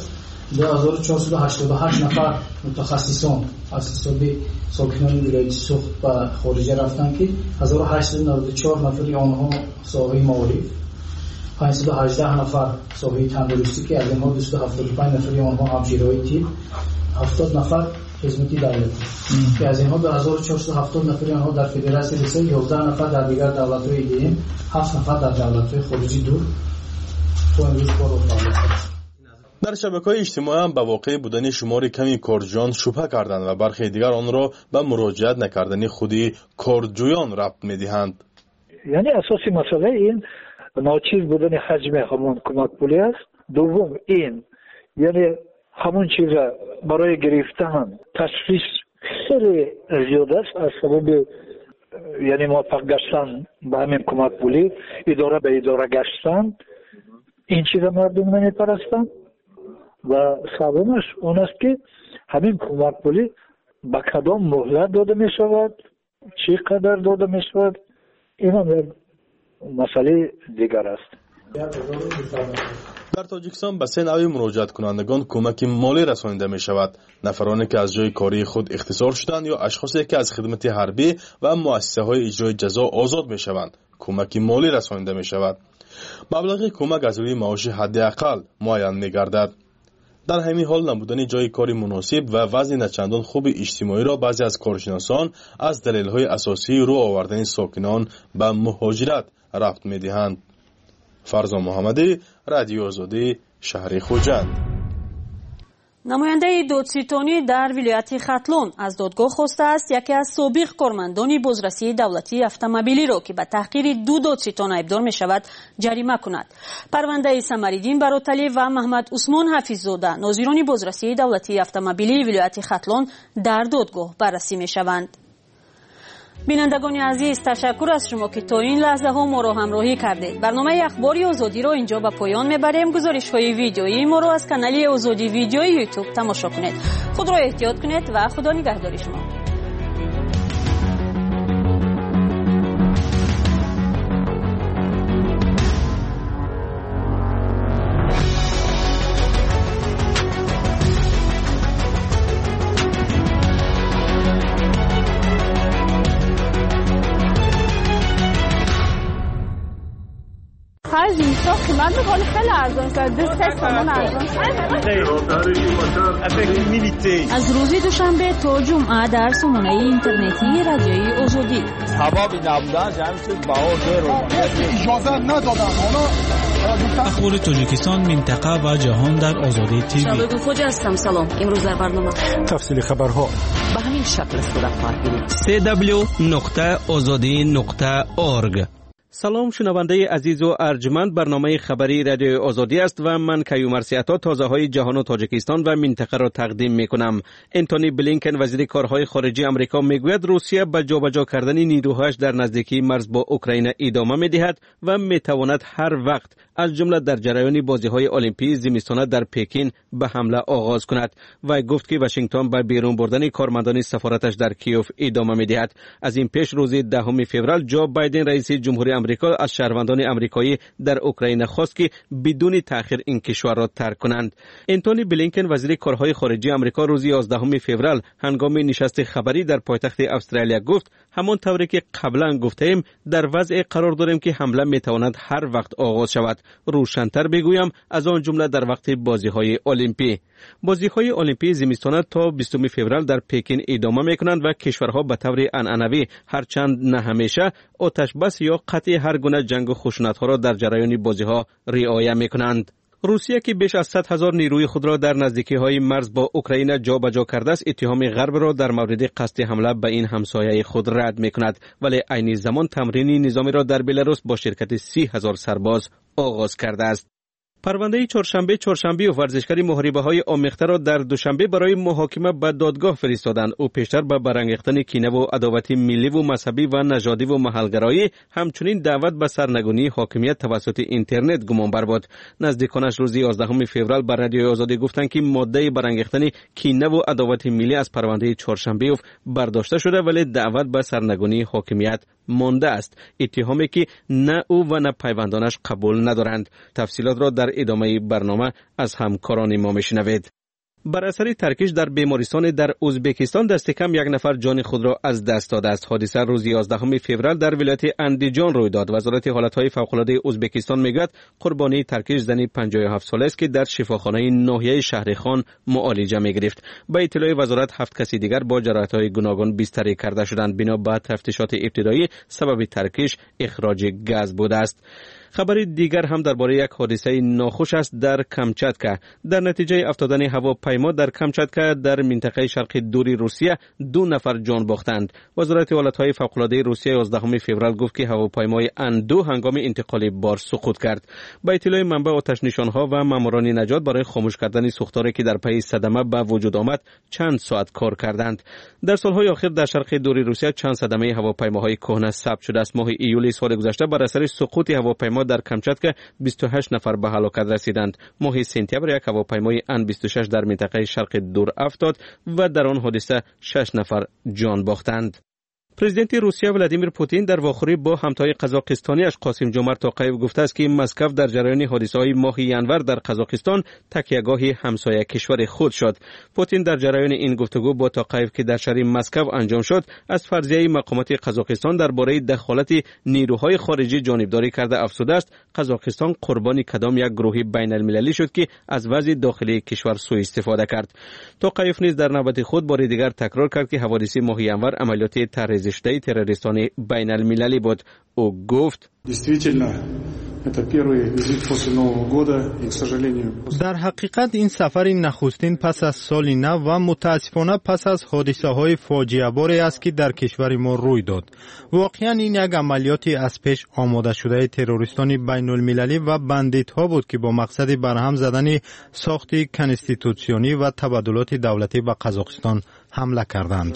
2488 نفر متخصصان از حساب ساکنان ولایت سوغد به خارج رفتند که 1894 نفر آنها صاحب معارف، 518 نفر صاحب تندرستی که از اینها 275 نفر آنها همشیرهای طب، 70 نفر خدمتی دولتی که از اینها 2470 نفر آنها در فدراسیون رسید، 11 نفر در دیگر دولت‌های دیگه، 7 نفر در دولت‌های خارجی دور تو امروز کار و فعالیت. در شبکه‌های اجتماعی هم به واقع بودن شمار کمی کارجویان شبهه کردند و برخی دیگر آن را به مراجعت نکردن خودی کارجویان ربط می‌دهند. یعنی اساسی مسئله این ناچیز بودن حجم همون کمک پولی است. دوم این یعنی همون چیز برای گرفتن تشخیص خیلی زیاد است از سبب یعنی موفق گشتن به همین کمک پولی، اداره به اداره گشتن، این چیز مردم نمیپرستن. و سومش اون است که همین کمک پولی به کدام مهلت داده می شود، چقدر داده می شود، این هم مسئله دیگر است. در تاجیکستان به 3 نوع مراجعت کنندگان کمک مالی رسانیده می شود: نفرانی که از جای کاری خود اختصار شدند یا اشخاصی که از خدمت حربی و مؤسسه های اجرای جزا آزاد می شوند. کمک مالی رسانیده می شود. مبلغ کمک از روی معاش حداقل معین می گردد. در همین حال نبودن جای کاری مناسب و وضع نچندان خوب اجتماعی را بعضی از کارشناسان از دلایل اساسی رو آوردن ساکنان به مهاجرت ربط می دهند. فرزان محمدی، رادیو آزادی، شهر خوجند. نماینده دادستانی در ولایت ختلون از دادگاه خواسته است یکی از سابق کارمندان بازرسی دولتی اتومبیلی را که به تحقیر 2 دادستان ایبدار می شود جریمه کند. پرونده سمریدین براتلی و محمد عثمان حفیظزاده ناظران بازرسی دولتی اتومبیلی ولایت ختلون در دادگاه بررسی می شوند. بینندگان عزیز، تشکر از شما که تا این لحظه ها ما را همراهی کردید. برنامه اخباری آزادی را اینجا به پایان میبریم. گزارش های ویدیویی ما را از کانال آزادی ویدیوی یوتیوب تماشا کنید. خود را احتیاط کنید و خدا نگهدار شما. قیمت میکنه خیلی ارزان شد 2 تومن ارزان شد. از روز دوشنبه تا جمعه در سامانه اینترنتی رادیوی آزادی ثوابی نبودن جمعیت بهار اجازه ندادن. اخبار تاجیکستان، منطقه و جهان در آزادی تیوی. شاهد فوج هستم. سلام. امروز در برنامه تفصیل خبرها به همین شکل صورت خواهد گرفت. www.azadi.org. سلام شنونده عزیز و ارجمند، برنامه خبری رادیو آزادی است و من کیومرث عطا تازه های جهان و تاجیکستان و منطقه را تقدیم می کنم. انتونی بلینکن وزیر کارهای خارجه آمریکا میگوید روسیه به جابجا کردن نیروهایش در نزدیکی مرز با اوکراین ادامه می دهد و می تواند هر وقت از جمله در جریان بازی‌های المپیک زمستانه در پکین به حمله آغاز کند و گفت که واشنگتن به بیرون بردن کارمندان سفارتش در کیوف ادامه می‌دهد. از این پیش روز 10 فوریه جو بایدن رئیس جمهوری آمریکا از شهروندان آمریکایی در اوکراین خواست که بدون تأخیر این کشور را ترک کنند. انتونی بلینکن وزیر کارهای خارجه آمریکا روز 11 فوریه هنگام نشست خبری در پایتخت استرالیا گفت همان طوری که قبلا گفتیم در وضع قرار داریم که حمله می‌تواند هر وقت آغاز شود. روشن‌تر بگویم از آن جمله در وقت بازی‌های المپیک. بازی‌های المپیک زمستانه تا 20 فوریه در پکین ادامه می‌کنند و کشورها به طور عنعنوی هرچند نه همیشه آتش بس یا قطع هر گونه جنگ و خشونت‌ها را در جریان بازی‌ها رعایت می‌کنند. روسیه که بیش از 100,000 نیروی خود را در نزدیکی‌های مرز با اوکراین جابجا کرده است، اتهام غرب را در مورد قصد حمله به این همسایه خود رد می‌کند، ولی عین زمان تمرین نظامی را در بلاروس با شرکت 30,000 سرباز آغاز کرده است. پرونده چهارشنبه و ورزشکاری محاربه‌های آمیخته را در دوشنبه برای محاکمه به دادگاه فرستادند. او پیشتر به برانگیختن کینه و عداوت ملی و مذهبی و نژادی و محلگرایی، همچنین دعوت به سرنگونی حاکمیت توسط اینترنت گمانبر بود. نزدیکانش روز 11 فوریه بر رادیوی آزادی گفتند که ماده برانگیختن کینه و عداوت ملی از پرونده چهارشنبه برداشته شده، ولی دعوت به سرنگونی حاکمیت مانده است، اتهامی که نه او و نه پیوندانش قبول ندارند. تفصیلات را در ادامه برنامه از همکاران ما میشنوید. بر اثر ترکش در بیمارستان در ازبکستان دست کم 1 نفر جان خود را از دست داده است. حادثه روز 11 فوریه در ولایت اندیجان روی داد. وزارت حالتهای فوق‌العاده ازبکستان میگوید قربانی ترکش زنی 57 ساله است که در شفاخانه ناحیه شهرخان معالجه میگرفت. با اطلاع وزارت 7 کسی دیگر با جراحت‌های گوناگون بستری کرده شدند. بنا به تفتیشات ابتدایی سبب ترکش اخراج گاز بوده است. خبری دیگر هم درباره یک حادثه ناخوش است در کامچاتکا. در نتیجه افتادن هواپیما در کامچاتکا در منطقه شرق دوری روسیه 2 نفر جان باختند. وزارت حالتهای فوق‌العاده روسیه 11 فوریه گفت که هواپیمای ان-2 هنگام انتقال بار سقوط کرد. با اطلاع منبع آتش نشانها و ماموران نجات برای خاموش کردن سوختاری که در پی صدمه به وجود آمد چند ساعت کار کردند. در سالهای اخیر در شرق دوری روسیه چند صدمه هواپیماهای کهنه ثبت شده است. ماه ایول سال گذشته بر اثر سقوط هواپیما در کامچاتکا 28 نفر به هلاکت رسیدند. ماه سپتامبر یک هواپیمای ان-26 در منطقه شرق دور افتاد و در آن حادثه 6 نفر جان باختند. پرزیدنت روسیه ولادیمیر پوتین در واخوری با همتای قزاقستانیش قاسم جومرت توقیف گفته است که مسکو در جریان حادثه‌های ماه ینور در قزاقستان تکیهگاه همسایه کشور خود شد. پوتین در جریان این گفتگو با توقیف که در شهر مسکو انجام شد از فرضیه مقامات قزاقستان درباره دخالت نیروهای خارجی جانبداری کرده افزوده است قزاقستان قربانی کدام یک گروه بین المللی شد که از وضع داخلی کشور سوء استفاده کرد. توقیف نیز در نوبت خود بار دیگر تکرار کرد که حوادث ماه ینور عملیات رشته تروریستان بین المللی بود. او گفت در حقیقت این سفر نخستین پس از سال نو و متاسفانه پس از حادثه های فاجعه باری است که در کشور ما روی داد. واقعا این یک عملیاتی از پیش آماده شده تروریستان بین المللی و بندیت ها بود که با مقصد برهم زدن ساخت کنستیتوسیونی و تبادلات دولتی به قزاقستان حمله کردند.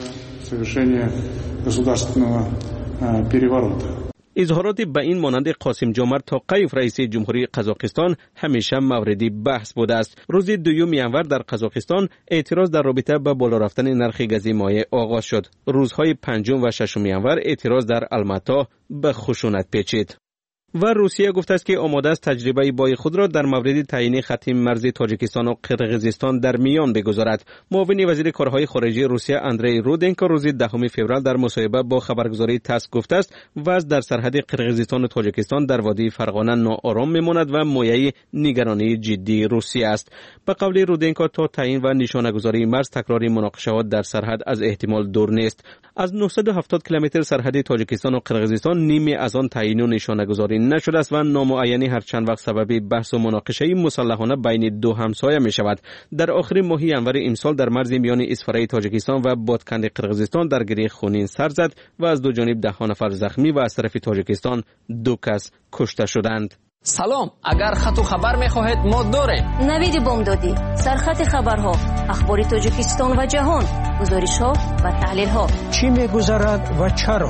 اظهارات به این مانند قاسم جومرت توقیف رئیس جمهوری قزاقستان همیشه مورد بحث بوده است. روز 2 ینور در قزاقستان اعتراض در رابطه با بالا رفتن نرخ گاز مایع آغاز شد. روزهای 5 و 6 ینور اعتراض در الماتا به خشونت پیچید. و روسیه گفته است که آماده است تجربه بای خود را در مورد تعیین خط مرزی تاجیکستان و قرقیزستان در میان بگذارد. معاون وزیر کارهای خارجه روسیه اندری رودنکو روز 10 فوریه در مصاحبه با خبرگزاری تاس گفته است وضع در سرحد قرقیزستان و تاجیکستان در وادی فرغانه ناآرام میماند و مایه نگرانی جدی روسیه است. به قول رودنکو تا تعیین و نشانه‌گذاری مرز تکراری مناقشات در سرحد از احتمال دور نیست. از 970 کیلومتر سرحد تاجیکستان و قرقیزستان نیمی از آن تعیین و نشانه‌گذاری نشده است و نامعینی هر چند وقت سبب بحث و مناقشه مسلحانه بین دو همسایه می شود. در آخر ماه ینور امسال در مرز میان اسفره تاجیکستان و بادکند قرقیزستان درگیری خونین سر زد و از دو جانب 10 نفر زخمی و از طرف تاجیکستان 2 کس کشته شدند. سلام، اگر خط و خبر می‌خواهید ما داریم. نوید بامدادی، سرخط خبرها، اخبار تاجیکستان و جهان، گزارش‌ها و تحلیل‌ها. چی می‌گذرد و چرا؟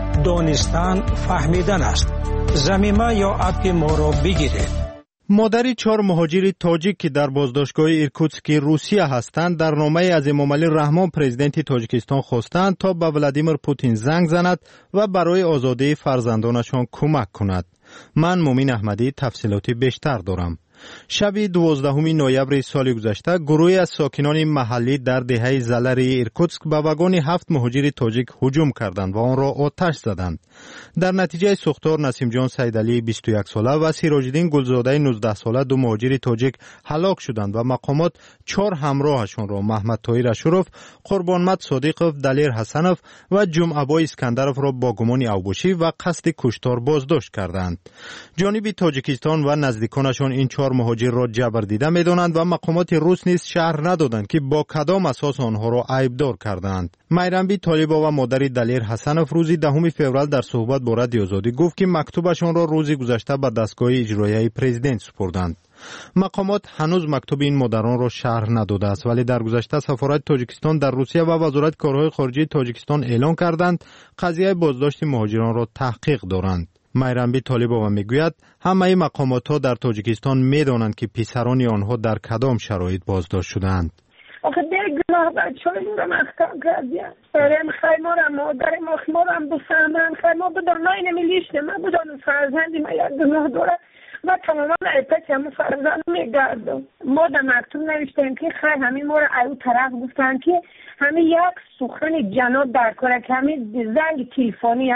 دانستن فهمیدن است. ضمیمه یا اپ ما را بگیرید. مادری 4 مهاجر تاجیک که در بازداشتگاه ایرکوتسک روسیه هستند در نامه از امامعلی رحمان پرزیدنت تاجیکستان خواستند تا به ولادیمیر پوتین زنگ زند و برای آزادی فرزندانشان کمک کند. من مومین احمدی تفصیلاتی بیشتر دارم. شب 12 نوامبر سال گذشته گروهی از ساکنان محلی در دهه زلری ایرکوتسک به واگن 7 مهاجر تاجیک هجوم کردند و آن را آتش زدند. در نتیجه سوختار نسیم جان سیدعلی 21 ساله و سیراج‌الدین گلزاده 19 ساله 2 مهاجر تاجیک هلاک شدند و مقامات 4 همراهشان را محمد طاهر اشرف، قربانمت صادقов، دلیر حسنов و جمعه‌بای اسکندرов را با گمان اوباشی و قصد کشتار بازداشت کردند. جانب تاجیکستان و نزدیکانشان این 4 مهاجر را جبر دیده می‌دانند و مقامات روس نیز شرح ندادند که با کدام اساس آنها را عیبدار کردند. میرنبی طالبا و مادر دلیر حسنов روز 10 فوریه در صحبت با رادیو آزادی گفت که مکتوبشان را روز گذشته به دستگاه اجرایی پرزیدنت سپردند. مقامات هنوز مکتوب این مادران را شرح نداده است، ولی در گذشته سفارت تاجیکستان در روسیه و وزارت کارهای خارجه تاجیکستان اعلان کردند قضیه بازداشت مهاجران را تحقیق دارند. میرنبی طالبا میگوید همه مقامات ها در تاجیکستان میدانند که پسران آنها در کدام شرایط بازداشت شدند. آخه گناه بچه‌های ما مختم کردیم. بریم خیلی مادر ما هم بفهمن خیلی ما بدار ما اینه میلیشته ما بدار فرزندی ما یک گناه داره و تماما ایپک همون فرزند میگردم. ما در مکتوب نوشتیم که خیلی همین ما رو ایو طرف گفتن که همین یک سخن جناب در کنه که همین زنگ تلفنی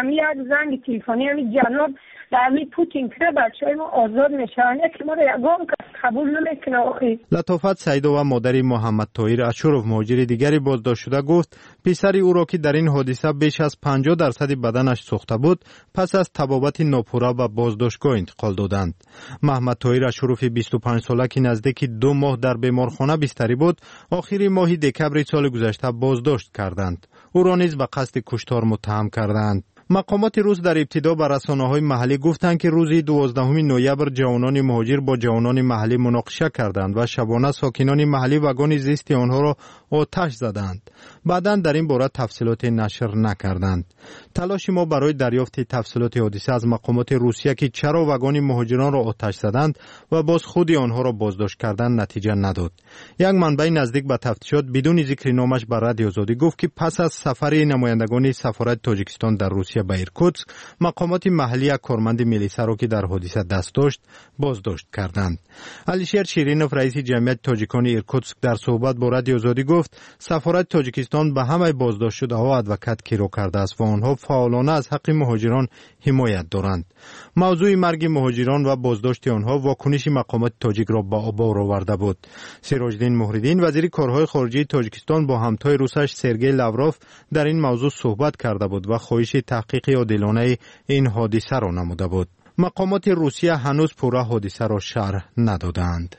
همین جناب در همین پوتین کنه بچه‌های ما آزاد میشن که ما رو یگام کس قبول نمیکنه. آخی لطافت سیدو و مادری محمد طاهر اشرف مهاجر دیگری بازداشت شده گفت پسر او را که در این حادثه بیش از 50% بدنش سوخته بود پس از طبابت ناپورا به بازداشتگاه انتقال دادند. محمد طاهر اشرف 25 ساله که نزدیک 2 ماه در بیمارخانه بستری بود آخر ماه دکبر سال گذشته بازداشت کردند. او را نیز به قصد کشتار متهم کردند. مقامات روس در ابتدا به رسانه‌های محلی گفتند که روز 12 نوامبر جوانان مهاجر با جوانان محلی مناقشه کردند و شبانه ساکنان محلی واگن زیست آنها را آتش زدند. بعداً در این باره تفصیلات نشر نکردند. تلاش ما برای دریافت تفصیلات حادثه از مقامات روسیه که چرا واگن مهاجران را آتش زدند و باز خود آنها را بازداشت کردند نتیجه نداد. یک منبع نزدیک به تفتیشات بدون ذکر نامش به رادیو آزادی گفت که پس از سفر نمایندگان سفارت تاجیکستان در روسیه به ایرکوتسک مقامات محلی یک کارمند میلیسا را که در حادثه دست داشت بازداشت کردند. علیشیر شیرینوف رئیس جمعیت تاجیکان ایرکوتسک در صحبت با رادیو آزادی گفت سفارت تاجیکستان به همه بازداشت شده ها ادوکات گیرو کرده است و آنها فعالانه از حق مهاجران حمایت دارند. موضوع مرگ مهاجران و بازداشت آنها واکنش مقامات تاجیک را به آبار آورده بود. سیراج‌الدین موحدین وزیر کارهای خارجه تاجیکستان با همتای روسش سرگئی لاوروف در این موضوع صحبت کرده بود و خواهش تحقیق عادلانه این حادثه را نموده بود. مقامات روسیه هنوز پورا حادثه را شرح ندادند.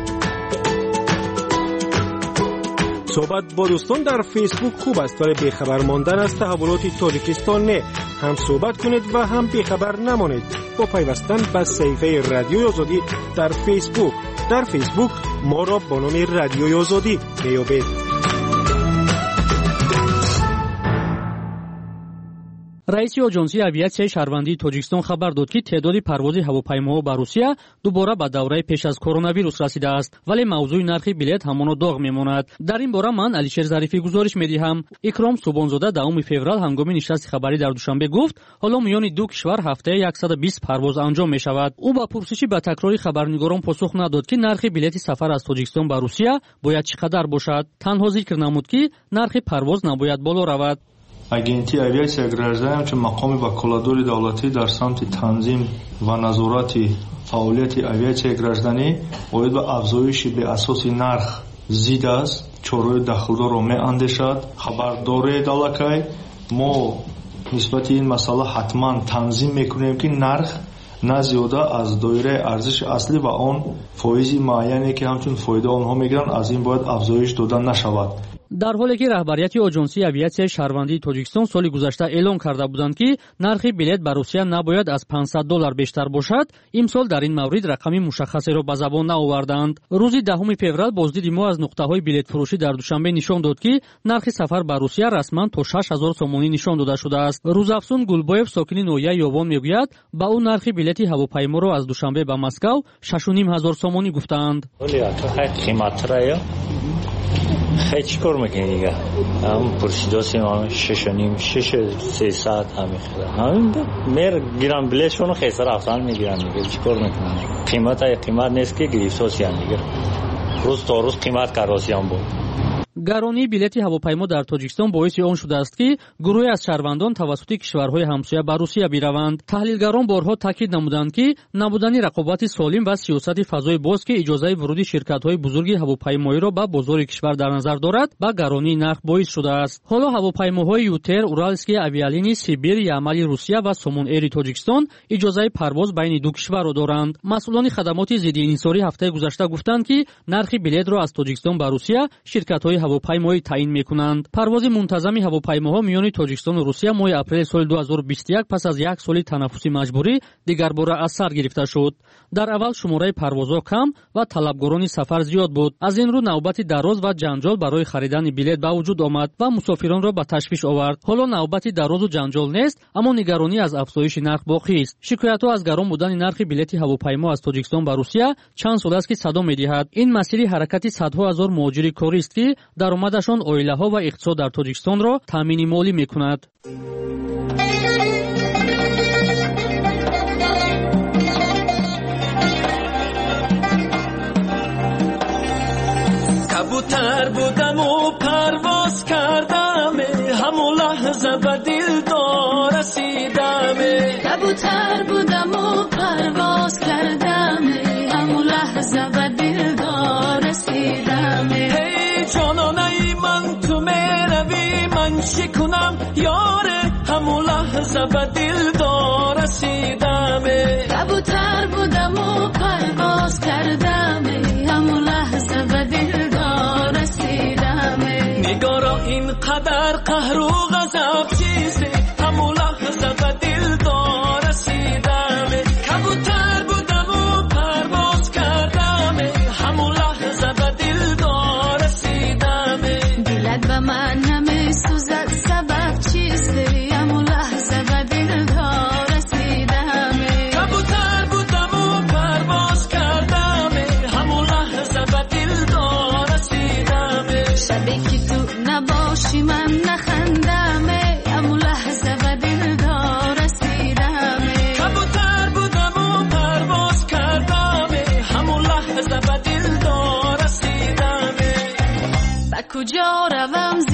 صحبت با دوستان در فیسبوک خوب است ولی بیخبر ماندن از تحولات تاجیکستان نه. هم صحبت کنید و هم بیخبر نمانید با پیوستن به صفحه رادیو آزادی در فیسبوک. در فیسبوک ما را با نام رادیو آزادی بیابید. раиси оҷонсии авиатсияи шаҳрвандии тоҷикистон хабар дод ки теъдоди парвози ҳавопаймоҳо ба русия дубора ба давраи пеш аз коронавирус расидааст, вале мавзӯи нархи билет ҳамоно доғ мемонад. дар ин бора ман алишер зарифӣ гузориш медиҳам. икром субҳонзода 10 феврал ҳангоми нишасти хабарӣ дар душанбе гуфт ҳоло миёни ду кишвар ҳафтае 120 парвоз анҷом мешавад. ӯ ба пурсиши ба такрори хабарнигорон посух надод ки нархи билети сафар аз тоҷикистон ба русия бояд чӣ қадар бошад. танҳо зикр намуд ки нархи парвоз набояд боло равад. агентии авиатсияи гражданӣ ҳамчун мақоми ваколатдори давлатӣ дар самти танзим ва назорати фаъолияти авиатсияи гражданӣ оид ба афзоиши беасоси нарх зид аст, чораҳои дахлдорро меандешад. хабар доред аллакай мо нисбати ин масъала ҳатман танзим мекунем ки нарх на зиёда аз доираи арзиши аслӣ ва он фоизи муайяне ки ҳамчун фоида онҳо мегиранд аз ин бояд афзоиш дода нашавад. дар ҳоле ки раҳбарияти оҷонсии авиатсияи шаҳрвандии тоҷикистон соли гузашта эълон карда буданд ки нархи билет ба русия набояд аз $500 бештар бошад, имсол дар ин маврид рақами мушаххасеро ба забон наоварданд. рӯзи 10 феврал боздиди мо аз нуқтаҳои билетфурӯшӣ дар душанбе нишон дод ки нархи сафар ба русия расман то 6000 сомонӣ нишон дода шудааст. рӯзафзун гулбоев сокини ноҳияи ёвон мегӯяд ба ӯ нархи билети ҳавопайморо аз душанбе ба Москав 6500 сомонӣ гуфтаанд. خیلی چی کار میکنی دیگه همون پرسیداسیم همون 6.5-6 همین خیلی همین میر گیرم بلیشونو خیلی رفتن میگیرن دیگه چی کار میکنن قیمت نیست که گریفساسی هم دیگه روز تا روز قیمت کراسی هم بود. гаронии билети ҳавопаймо дар тоҷикистон боиси он шудааст ки гурӯҳе аз шаҳрвандон тавассути кишварҳои ҳамсоя ба русия бираванд. таҳлилгарон борҳо таъкид намуданд ки набудани рақобати солим ва сиёсати фазои боз ки иҷозаи вуруди ширкатҳои бузурги ҳавопаймоиро ба бозори кишвар дар назар дорад ба гаронии нарх боис шудааст. ҳоло ҳавопаймоҳои ютер, уральские авиалинии, сибир, ямали русия ва сомон эри тоҷикистон иҷозаи парвоз байни ду кишварро доранд. масъулони хадамоти зидди инҳисорӣ ҳафтаи гузашта гуфтанд ки нархи билетро аз тоҷикистон ба русия ширкатҳои ҳавопаймоӣ таъин мекунанд. парвози мунтазами ҳавопаймоҳо миёни тоҷикистону русия моҳи апрели соли 2021 пас аз як соли танаффуси маҷбурӣ дигарбора аз сар гирифта шуд. дар аввал шумораи парвозҳо кам ва талабгорони сафар зиёд буд. аз ин рӯ навбати дароз ва ҷанҷол барои харидани билет ба вуҷуд омад ва мусофиронро ба ташвиш овард. ҳоло навбати дарозу ҷанҷол нест, аммо нигаронӣ аз афзоиши нарх боқист. шикоятҳо аз гарон будани нархи билети ҳавопаймо аз тоҷикистон ба русия чанд сол аст ки садо медиҳад. ин масири ҳаракати садҳо ҳазор муҳоҷири корист ки даромадашон оилаҳо ва иқтисод дар тоҷикистонро таъмини молӣ мекунад. کبوتر بودم و پرواز کردم همون لحظه به دلدار رسیدم. کبوتر بودم و پرواز کردم همون لحظه به دلدار رسیدم. هی جانانه من تو میروی من چی کنم یاره همون لحظه به دلدار رسیدم. کبوتر بودم و پرواز کردم همون لحظه به دلدار رسیدم. نگارا اینقدر قهر و غضب چیزه همون لحظه به دلدار رسیدم. کبوتر بودم و پرواز کردم همون لحظه به دلدار رسیدم. دلت به من همه سوزد سبب چیزه همون لحظه به دلدار رسیدم. کبوتر بودم و پرواز کردم همون لحظه به دلدار رسیدم. شبی که تو نباشی من نخندم همون لحظه به دلدار رسیدم. کبوتر بودم و پرواز کردم همون لحظه به دلدار رسیدم. به کجا روم